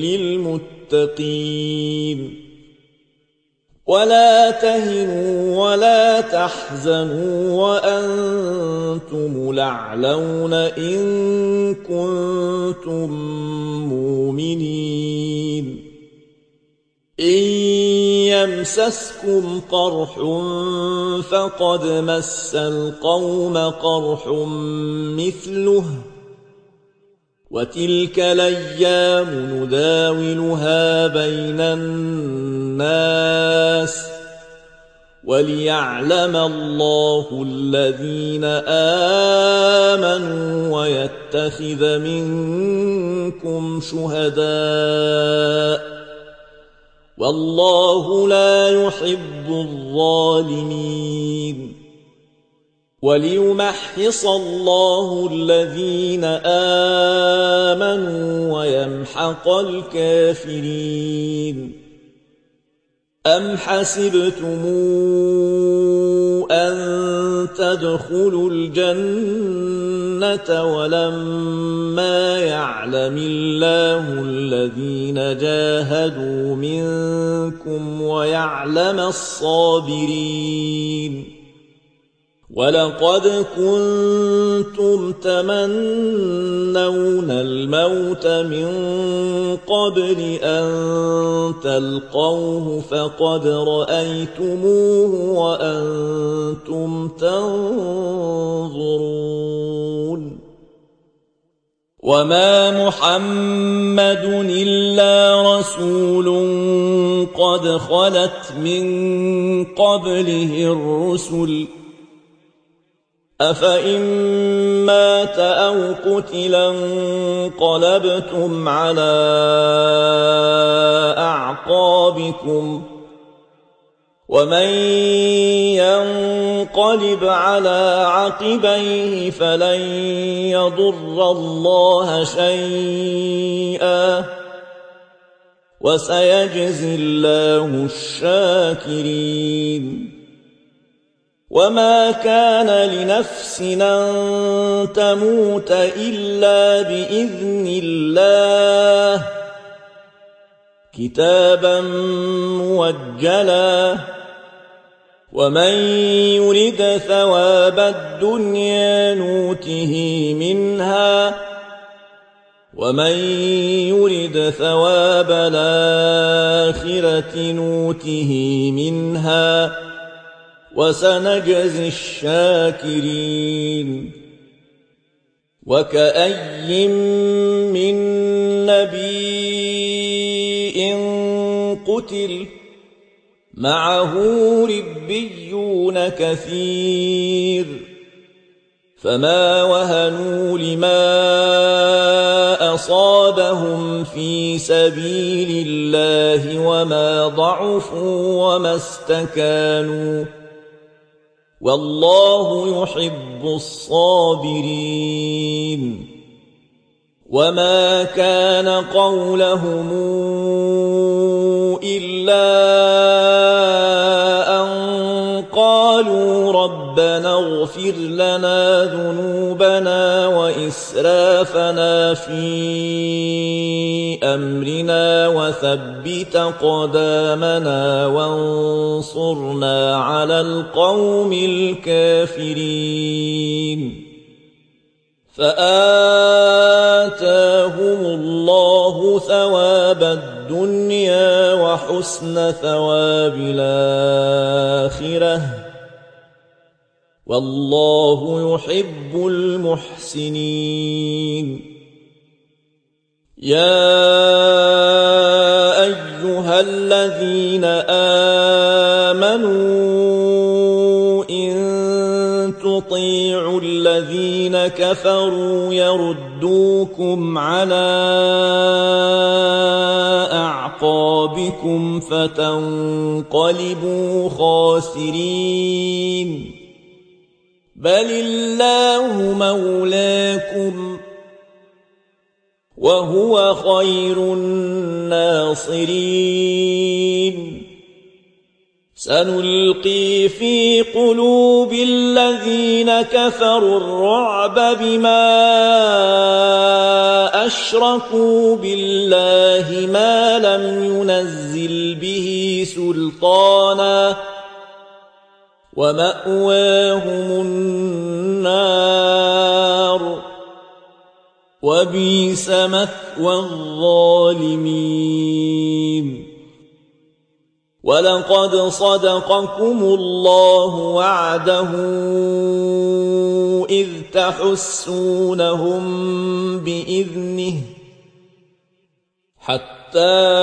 للمتقين ولا تهنوا ولا تحزنوا وأنتم الأعلون إن كنتم مؤمنين إن يمسسكم قرح فقد مس القوم قرح مثله وتلك الأيام نداولها بين الناس وليعلم الله الذين آمنوا ويتخذ منكم شهداء والله لا يحب الظالمين وليمحص الله الذين آمنوا ويمحق الكافرين أم حسبتم أن تدخلوا الجنة ولما يعلم الله الذين جاهدوا منكم ويعلم الصابرين ولقد كنتم تمنون الموت من قبل أن تلقوه فقد رأيتموه وأنتم تنظرون وما محمد إلا رسول قد خلت من قبله الرسل أفإن مات أو قتلا انقلبتم على أعقابكم ومن ينقلب على عقبيه فلن يضر الله شيئا وسيجزي الله الشاكرين وما كان لنفس أن تموت إلا بإذن الله كتابا موجلا ومن يرد ثواب الدنيا نوته منها ومن يرد ثواب الآخرة نوته منها وسنجزي الشاكرين وكأي من نبي قتل معه ربيون كثير فما وهنوا لما أصابهم في سبيل الله وما ضعفوا وما استكانوا والله يحب الصابرين وما كان قولهم إلا قالوا ربنا اغفر لنا ذنوبنا وإسرافنا في أمرنا وثبت قدامنا وانصرنا على القوم الكافرين فآتاهم الله ثواب الدنيا وحسن ثواب الآخرة والله يحب المحسنين يا أيها الذين آمنوا إن تطيعوا الذين كفروا يردوكم على أعقابكم فتنقلبوا خاسرين بل الله مولاكم وهو خير الناصرين سنلقي في قلوب الذين كفروا الرعب بما أشركوا بالله ما لم ينزل به سلطانا ومأواهم النار وبئس مثوى الظالمين ولقد صدقكم الله وعده إذ تحسونهم بإذنه حتى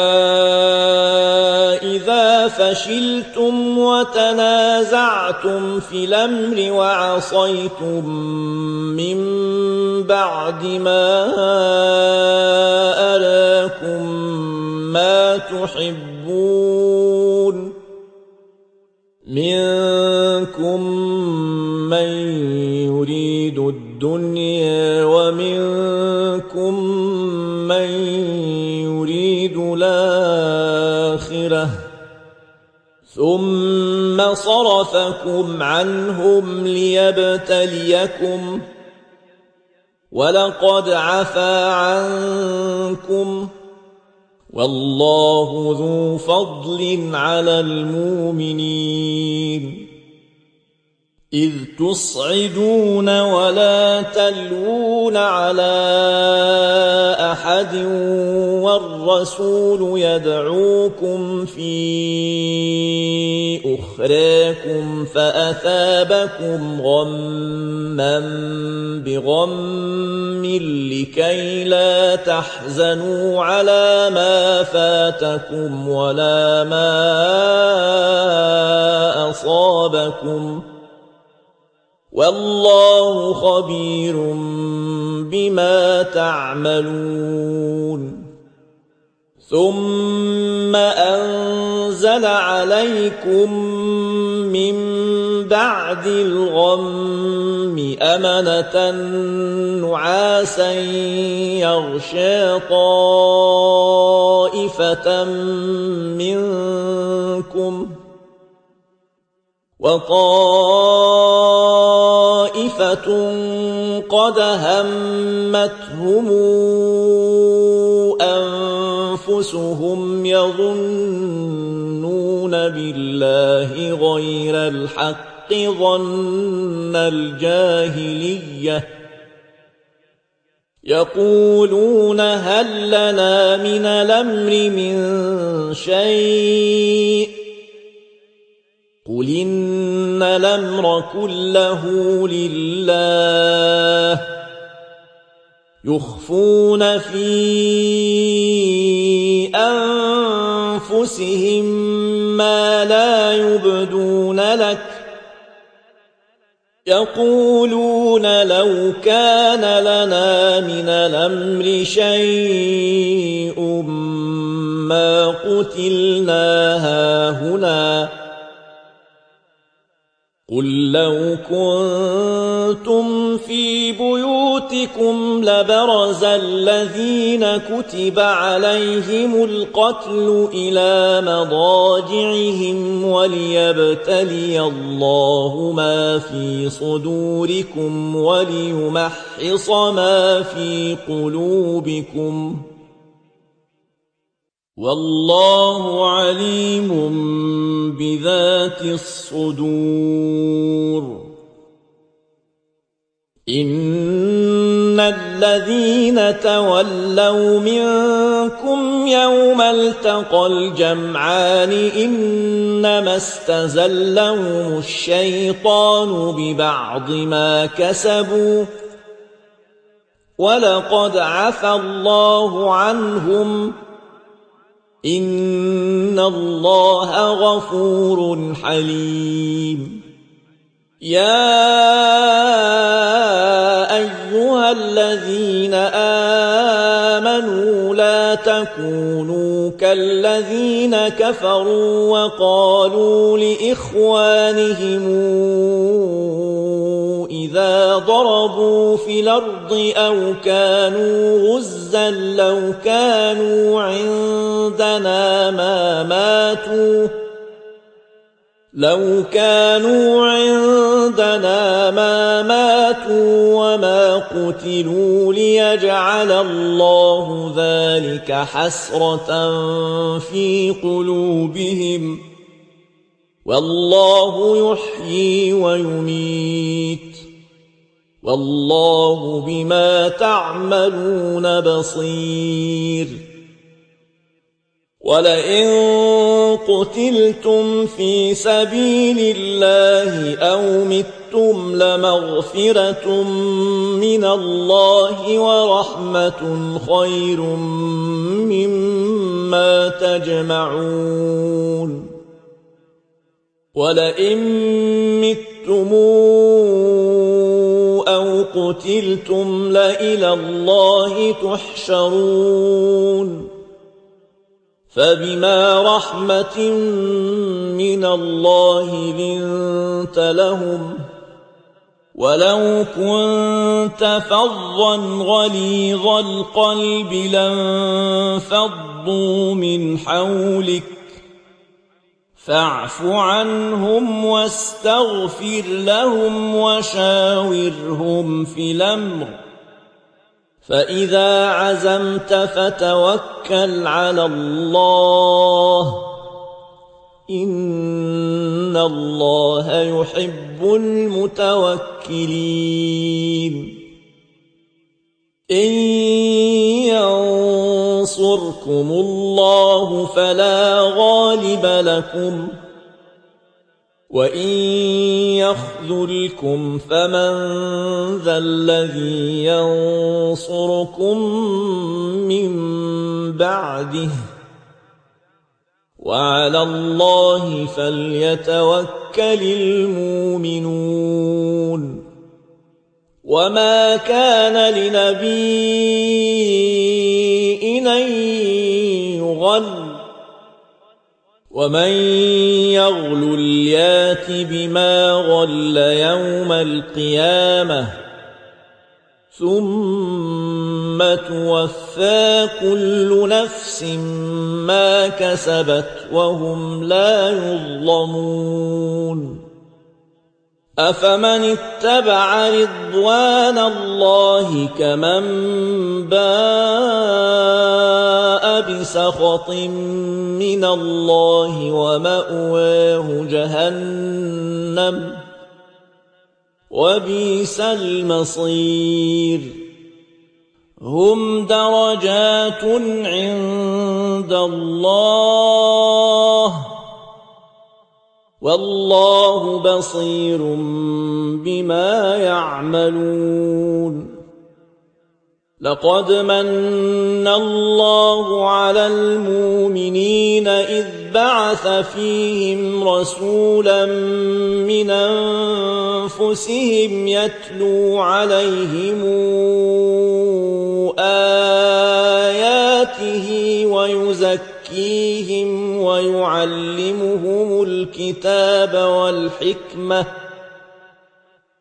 إذا فشلتم وتنازعتم في الأمر وعصيتم من بعد ما أراكم ما تحبون منكم من يريد الدنيا ومنكم من يريد الآخرة ثم صرفكم عنهم ليبتليكم ولقد عفا عنكم والله ذو فضل على المؤمنين إذ تصعدون ولا تلوون على أحد والرسول يدعوكم في أخراكم فأثابكم غما بغم لكي لا تحزنوا على ما فاتكم ولا ما أصابكم والله خبير بما تعملون ثم أنزل عليكم من بعد الغم أمنة نعاسا يغشى طائفة منكم وطائفة قد همتهم أنفسهم يظنون بالله غير الحق ظن الجاهلية يقولون هل لنا من الأمر من شيء قل إن الأمر كله لله يخفون في أنفسهم ما لا يبدون لك يقولون لو كان لنا من الأمر شيء ما قتلنا هاهنا قل لو كنتم في بيوتكم لبرز الذين كتب عليهم القتل إلى مضاجعهم وليبتلي الله ما في صدوركم وليمحص ما في قلوبكم والله عليم بذات الصدور. إن الذين تولوا منكم يوم التقى الجمعان إنما استزلهم الشيطان ببعض ما كسبوا ولقد عفى الله عنهم إن الله غفور حليم. يا أيها الذين آمنوا لا تكونوا كالذين كفروا وقالوا لإخوانهم إذا ضربوا في الأرض أو كانوا غزا لو كانوا عندنا ما ماتوا لو كانوا عندنا ما ماتوا وما قتلوا ليجعل الله ذلك حسرة في قلوبهم والله يحيي ويميت والله بما تعملون بصير. ولئن قتلتم في سبيل الله أو متم لمغفرة من الله ورحمة خير مما تجمعون. ولئن متم أو قتلتم لإلى الله تحشرون. فبما رحمة من الله لنت لهم ولو كنت فظا غليظ القلب لانفضوا من حولك فاعف عنهم واستغفر لهم وشاورهم في الأمر فإذا عزمت فتوكل على الله إن الله يحب المتوكلين. إن ينصركم الله فلا غالب لكم وإن يخذلكم فمن ذا الذي ينصركم من بعده وعلى الله فليتوكل المؤمنون. وما كان لنبي أن يغل ومن يغل يات بما غل يوم القيامة ثم توفى كل نفس ما كسبت وهم لا يظلمون. أفمن اتبع رضوان الله كمن باء بسخط من الله ومأواه جهنم وبئس المصير. هم درجات عند الله والله بصير بما يعملون. لقد من الله على المؤمنين إذ بعث فيهم رسولا من أنفسهم يتلو عليهم آياته ويزكيهم ويعلمهم الكتاب والحكمة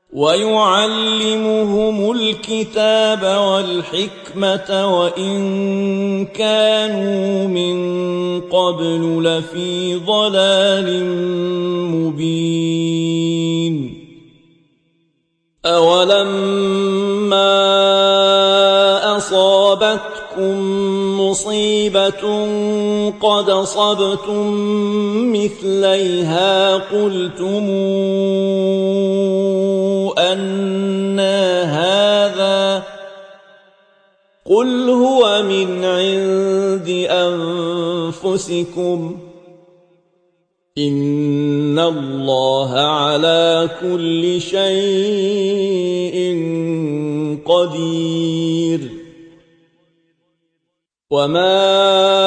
ويعلمهم الكتاب والحكمة وإن كانوا من قبل لفي ضلال مبين أولما أصابتكم مصيبة قد أصبتم مثليها قلتم أنى هذا قل هو من عند أنفسكم إن الله على كل شيء قدير وما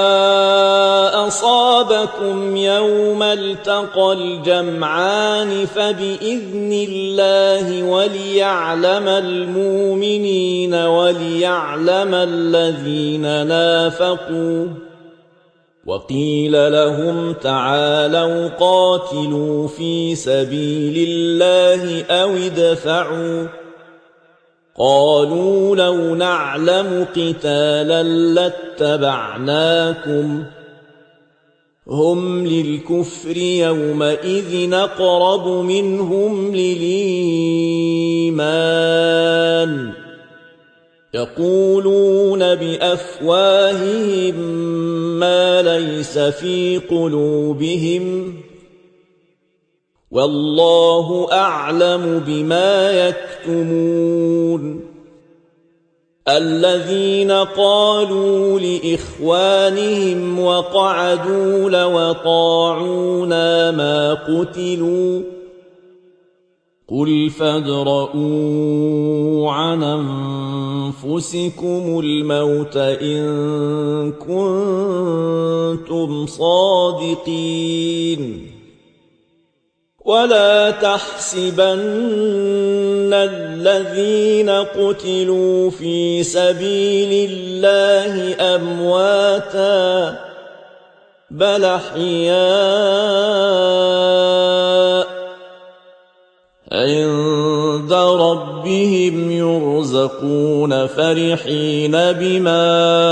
أصابكم يوم التقى الجمعان فبإذن الله وليعلم المؤمنين وليعلم الذين نافقوا وقيل لهم تعالوا قاتلوا في سبيل الله أو ادفعوا قالوا لو نعلم قتالا لاتبعناكم هم للكفر يومئذ أقرب منهم للإيمان يقولون بأفواههم ما ليس في قلوبهم والله أعلم بما يكتمون الذين قالوا لإخوانهم وقعدوا لو أطاعونا ما قتلوا قل فادرءوا عن أنفسكم الموت إن كنتم صادقين ولا تحسبن الذين قتلوا في سبيل الله أمواتا بل أحياء عند ربهم يرزقون فرحين بما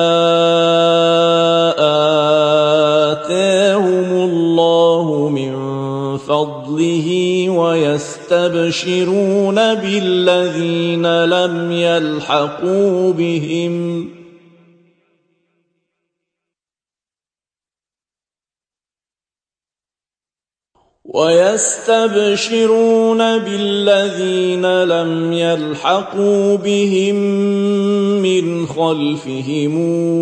آتاهم الله من فضله ويستبشرون بالذين لم يلحقوا بهم ويستبشرون بالذين لم يلحقوا بهم من خلفهم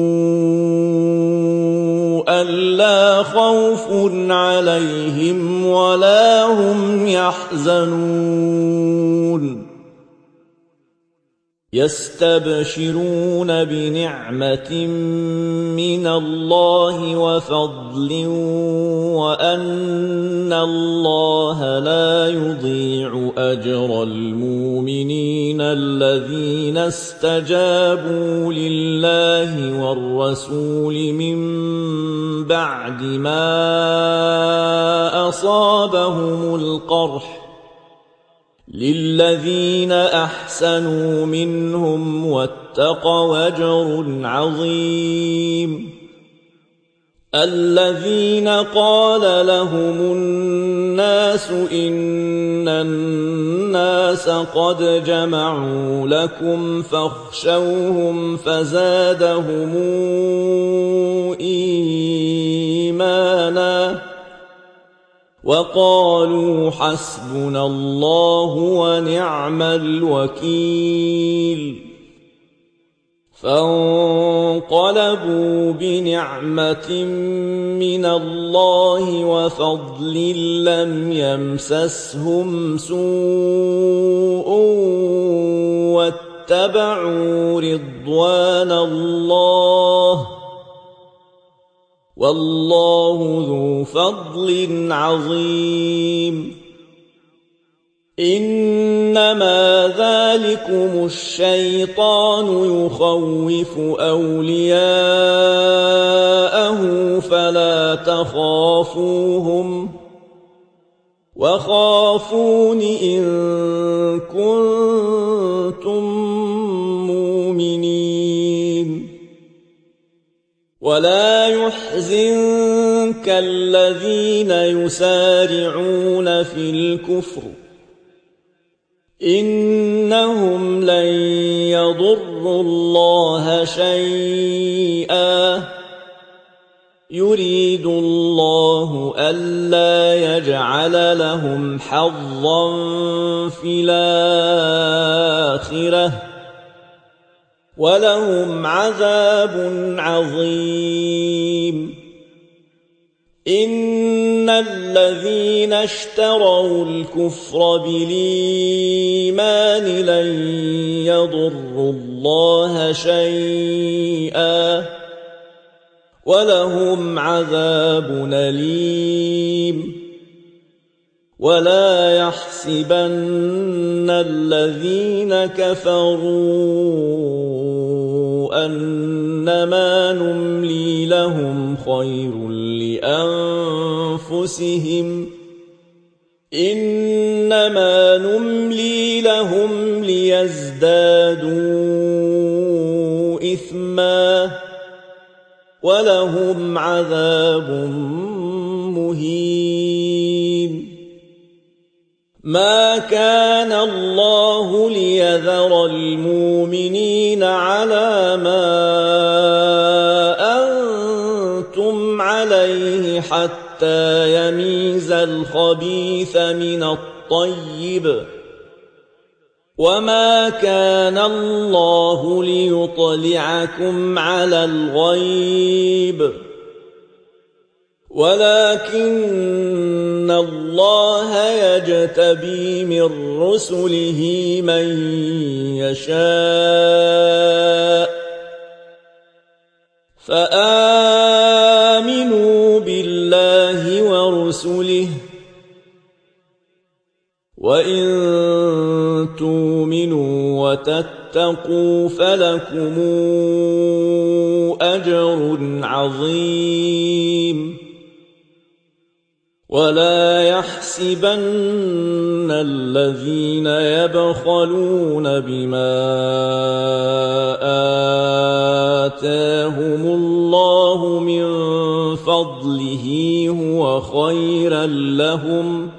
ألا خوف عليهم ولا هم يحزنون يستبشرون بنعمة من الله وفضل وأن الله لا يضيع أجر المؤمنين الذين استجابوا لله والرسول من بعد ما أصابهم القرح للذين أحسنوا منهم واتقوا أجر عظيم الذين قال لهم الناس إن الناس قد جمعوا لكم فاخشوهم فزادهم إيمانا وقالوا حسبنا الله ونعم الوكيل فانقلبوا بنعمة من الله وفضل لم يمسسهم سوء واتبعوا رضوان الله والله ذو فضل عظيم إنما ذلكم الشيطان يخوف أولياءه فلا تخافوهم وخافون إن كنتم مؤمنين ولا يحزنك الذين يسارعون في الكفر إنهم لن يضروا الله شيئا يريد الله ألا يجعل لهم حظا في الآخرة ولهم عذاب عظيم إن الذين اشتروا الكفر بالإيمان لن يضروا الله شيئا ولهم عذاب أليم ولا يحسبن الذين كفروا أنما نملي لهم خير لأنفسهم إنما نملي لهم ليزدادوا إثما ولهم عذاب مهين ما كان الله ليذر المؤمنين على ما أنتم عليه حتى يميز الخبيث من الطيب وما كان الله ليطلعكم على الغيب ولكن الله يجتبي من رسله من يشاء فآمنوا بالله ورسله وإن تؤمنوا وتتقوا فلكم أجر عظيم ولا يحسبن الذين يبخلون بما آتاهم الله من فضله هو خيرا لهم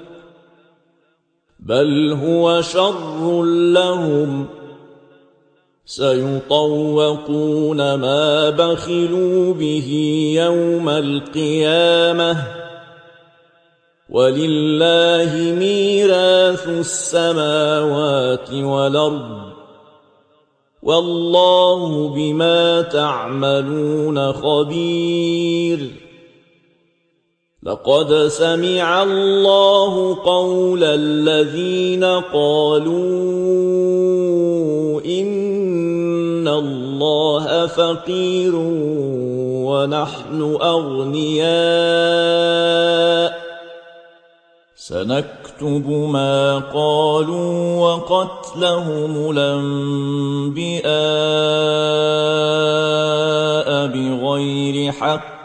بل هو شر لهم سيطوقون ما بخلوا به يوم القيامة ولله ميراث السماوات والأرض والله بما تعملون خبير لقد سمع الله قول الذين قالوا إن الله فقير ونحن أغنياء سنكتب ما قالوا وقتلهم الأنبياء بغير حق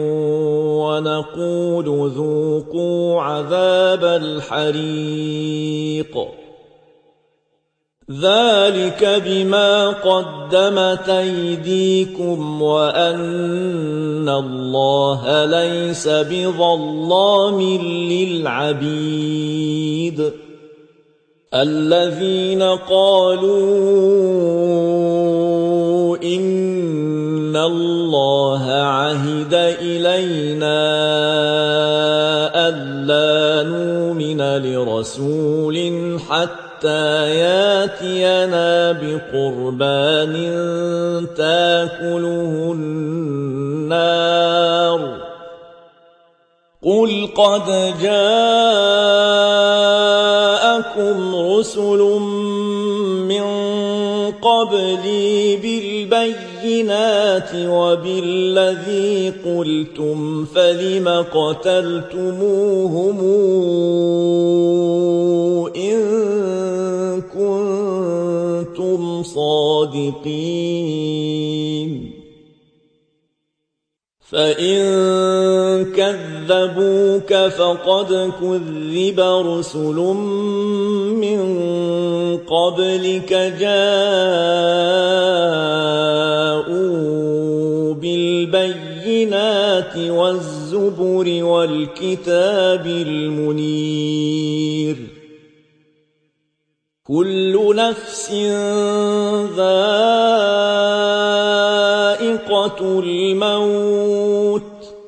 ونقول ذوقوا عذاب الحريق ذلك بما قدمت أيديكم وأن الله ليس بظلام للعبيد الذين قالوا إن الله عهد إلينا ألا نؤمن لرسول حتى ياتينا بقربان تاكله النار قل قد جاءكم رسل من قبلي بالبينات وبالذي قلتم فلم قتلتموهم إن كنتم صادقين فإن كذبوك فقد كذب رسل من قبلك جاءوا بالبينات والزبر والكتاب المنير كل نفس ذائقة الموت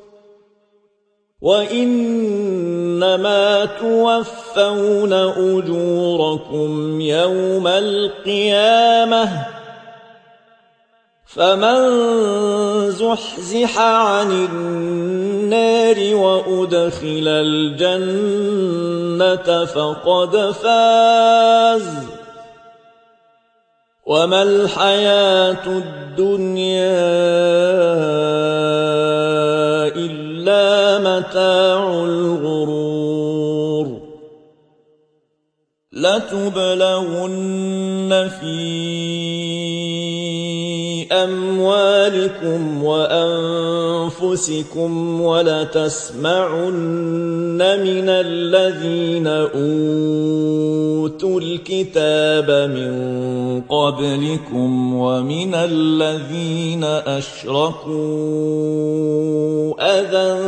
وإنما توفون أجوركم يوم القيامة فمن زحزح عن النار وأدخل الجنة فقد فاز وما الحياة الدنيا إلا متاع الغرور لتبلغن في أموالكم وأنفسكم ولتسمعن من الذين أوتوا الكتاب من قبلكم ومن الذين أشركوا أذى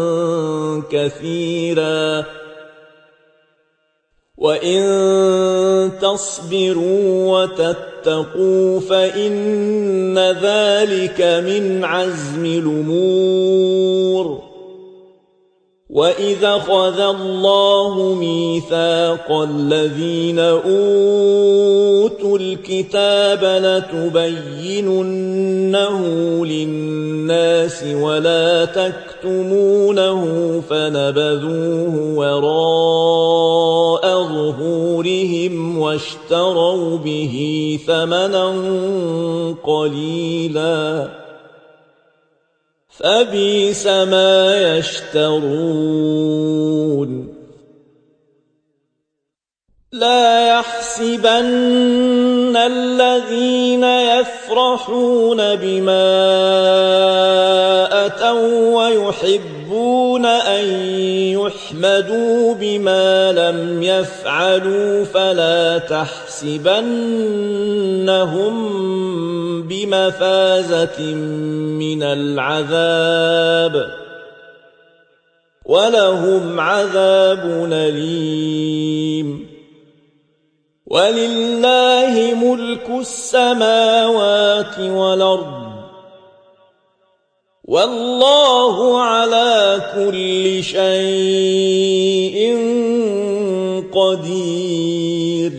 كثيرا وإن تصبروا وتتقوا فإن ذلك من عزم الأمور وإذا أخذ الله ميثاق الذين أوتوا الكتاب لتبيننه للناس ولا تكتمونه فنبذوه وراء ظهورهم واشتروا به ثمنا قليلا فبئس ما يشترون لا يحسبن الذين يفرحون بما أتوا ويحبون أن يحمدوا بما لم يفعلوا فلا تحسبنهم بمفازة من العذاب ولهم عذاب أليم ولله ملك السماوات والأرض والله على كل شيء قدير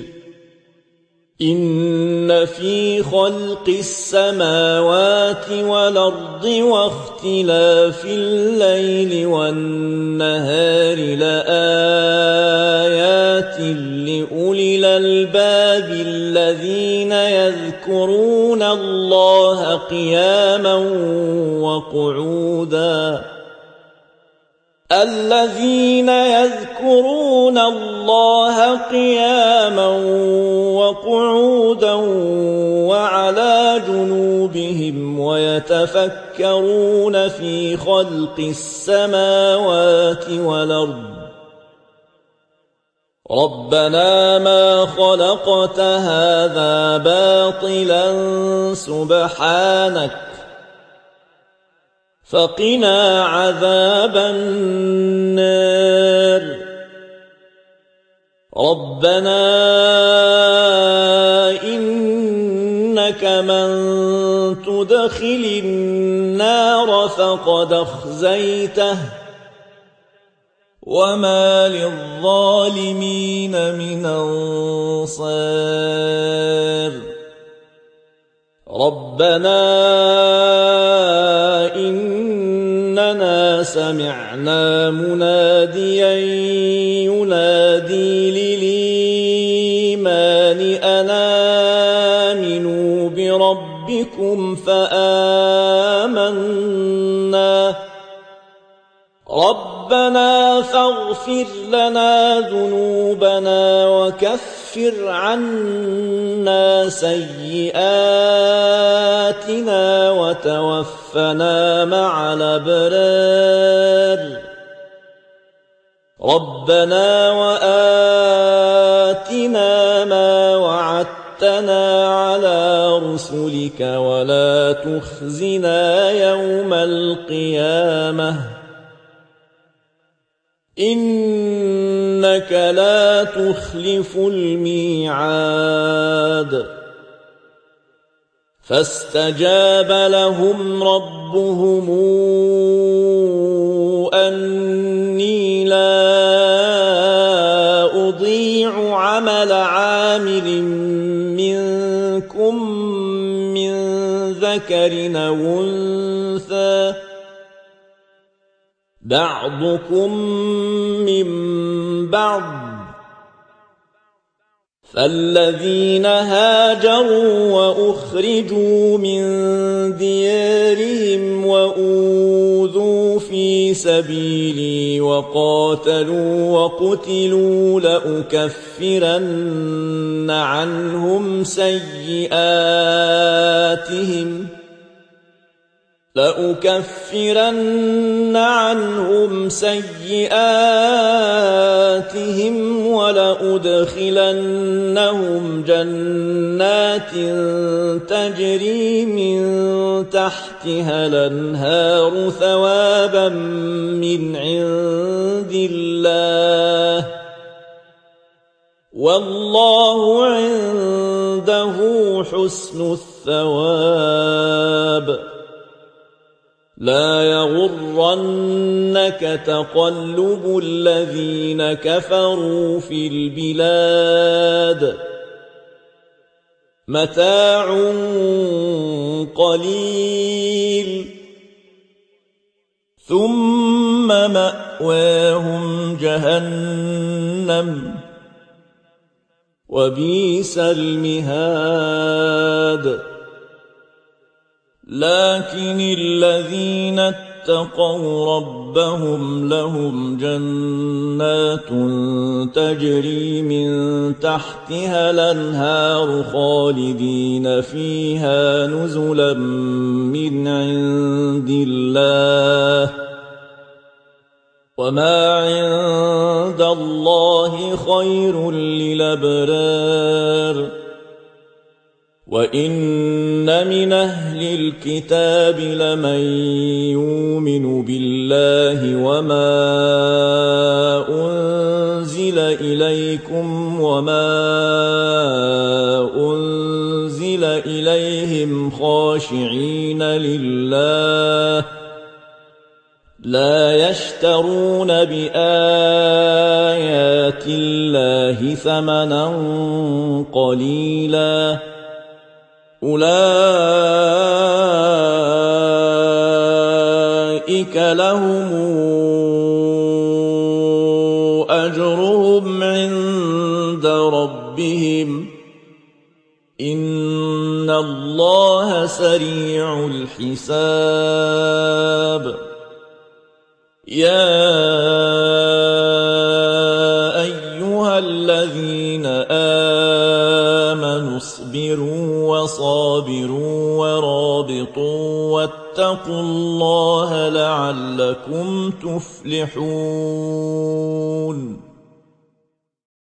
إن في خلق السماوات والأرض واختلاف الليل والنهار لآيات لأولي الألباب الذين يذكرون الله قياما وقعودا الذين يذكرون الله قياما وقعودا وعلى جنوبهم ويتفكرون في خلق السماوات والأرض ربنا ما خلقت هذا باطلا سبحانك فقنا عذاب النار ربنا إنك من تدخل النار فقد أخزيته وما للظالمين من أنصار ربنا إننا سمعنا مناديا ينادي للإيمان أن آمنوا بربكم فآمنا ربنا فاغفر لنا ذنوبنا وكفر وكفر عنا سيئاتنا وتوفنا مع الأبرار ربنا وآتنا ما وعدتنا على رسلك ولا تخزنا يوم القيامة إنك لا تخلف الميعاد فاستجاب لهم ربهم أني لا أضيع عمل عامل منكم من ذكر أو أنثى بعضكم من بعض فالذين هاجروا وأخرجوا من ديارهم وأوذوا في سبيلي وقاتلوا وقتلوا لأكفرن عنهم سيئاتهم لأكفرن عنهم سيئاتهم ولأدخلنهم جنات تجري من تحتها الأنهار ثوابا من عند الله والله عنده حسن الثواب لا يغرنك تقلب الذين كفروا في البلاد متاع قليل ثم مأواهم جهنم وبئس المهاد لكن الذين اتقوا ربهم لهم جنات تجري من تحتها الأنهار خالدين فيها نزلا من عند الله وما عند الله خير للأبرار وإن من أهل الكتاب لمن يؤمن بالله وما أنزل إليكم وما أنزل إليهم خاشعين لله لا يشترون بآيات الله ثمنا قليلا أولئك لهم أجرهم عند ربهم إن الله سريع الحساب يا أيها الذين آمنوا اصبروا وصابروا ورابطوا واتقوا الله لعلكم تفلحون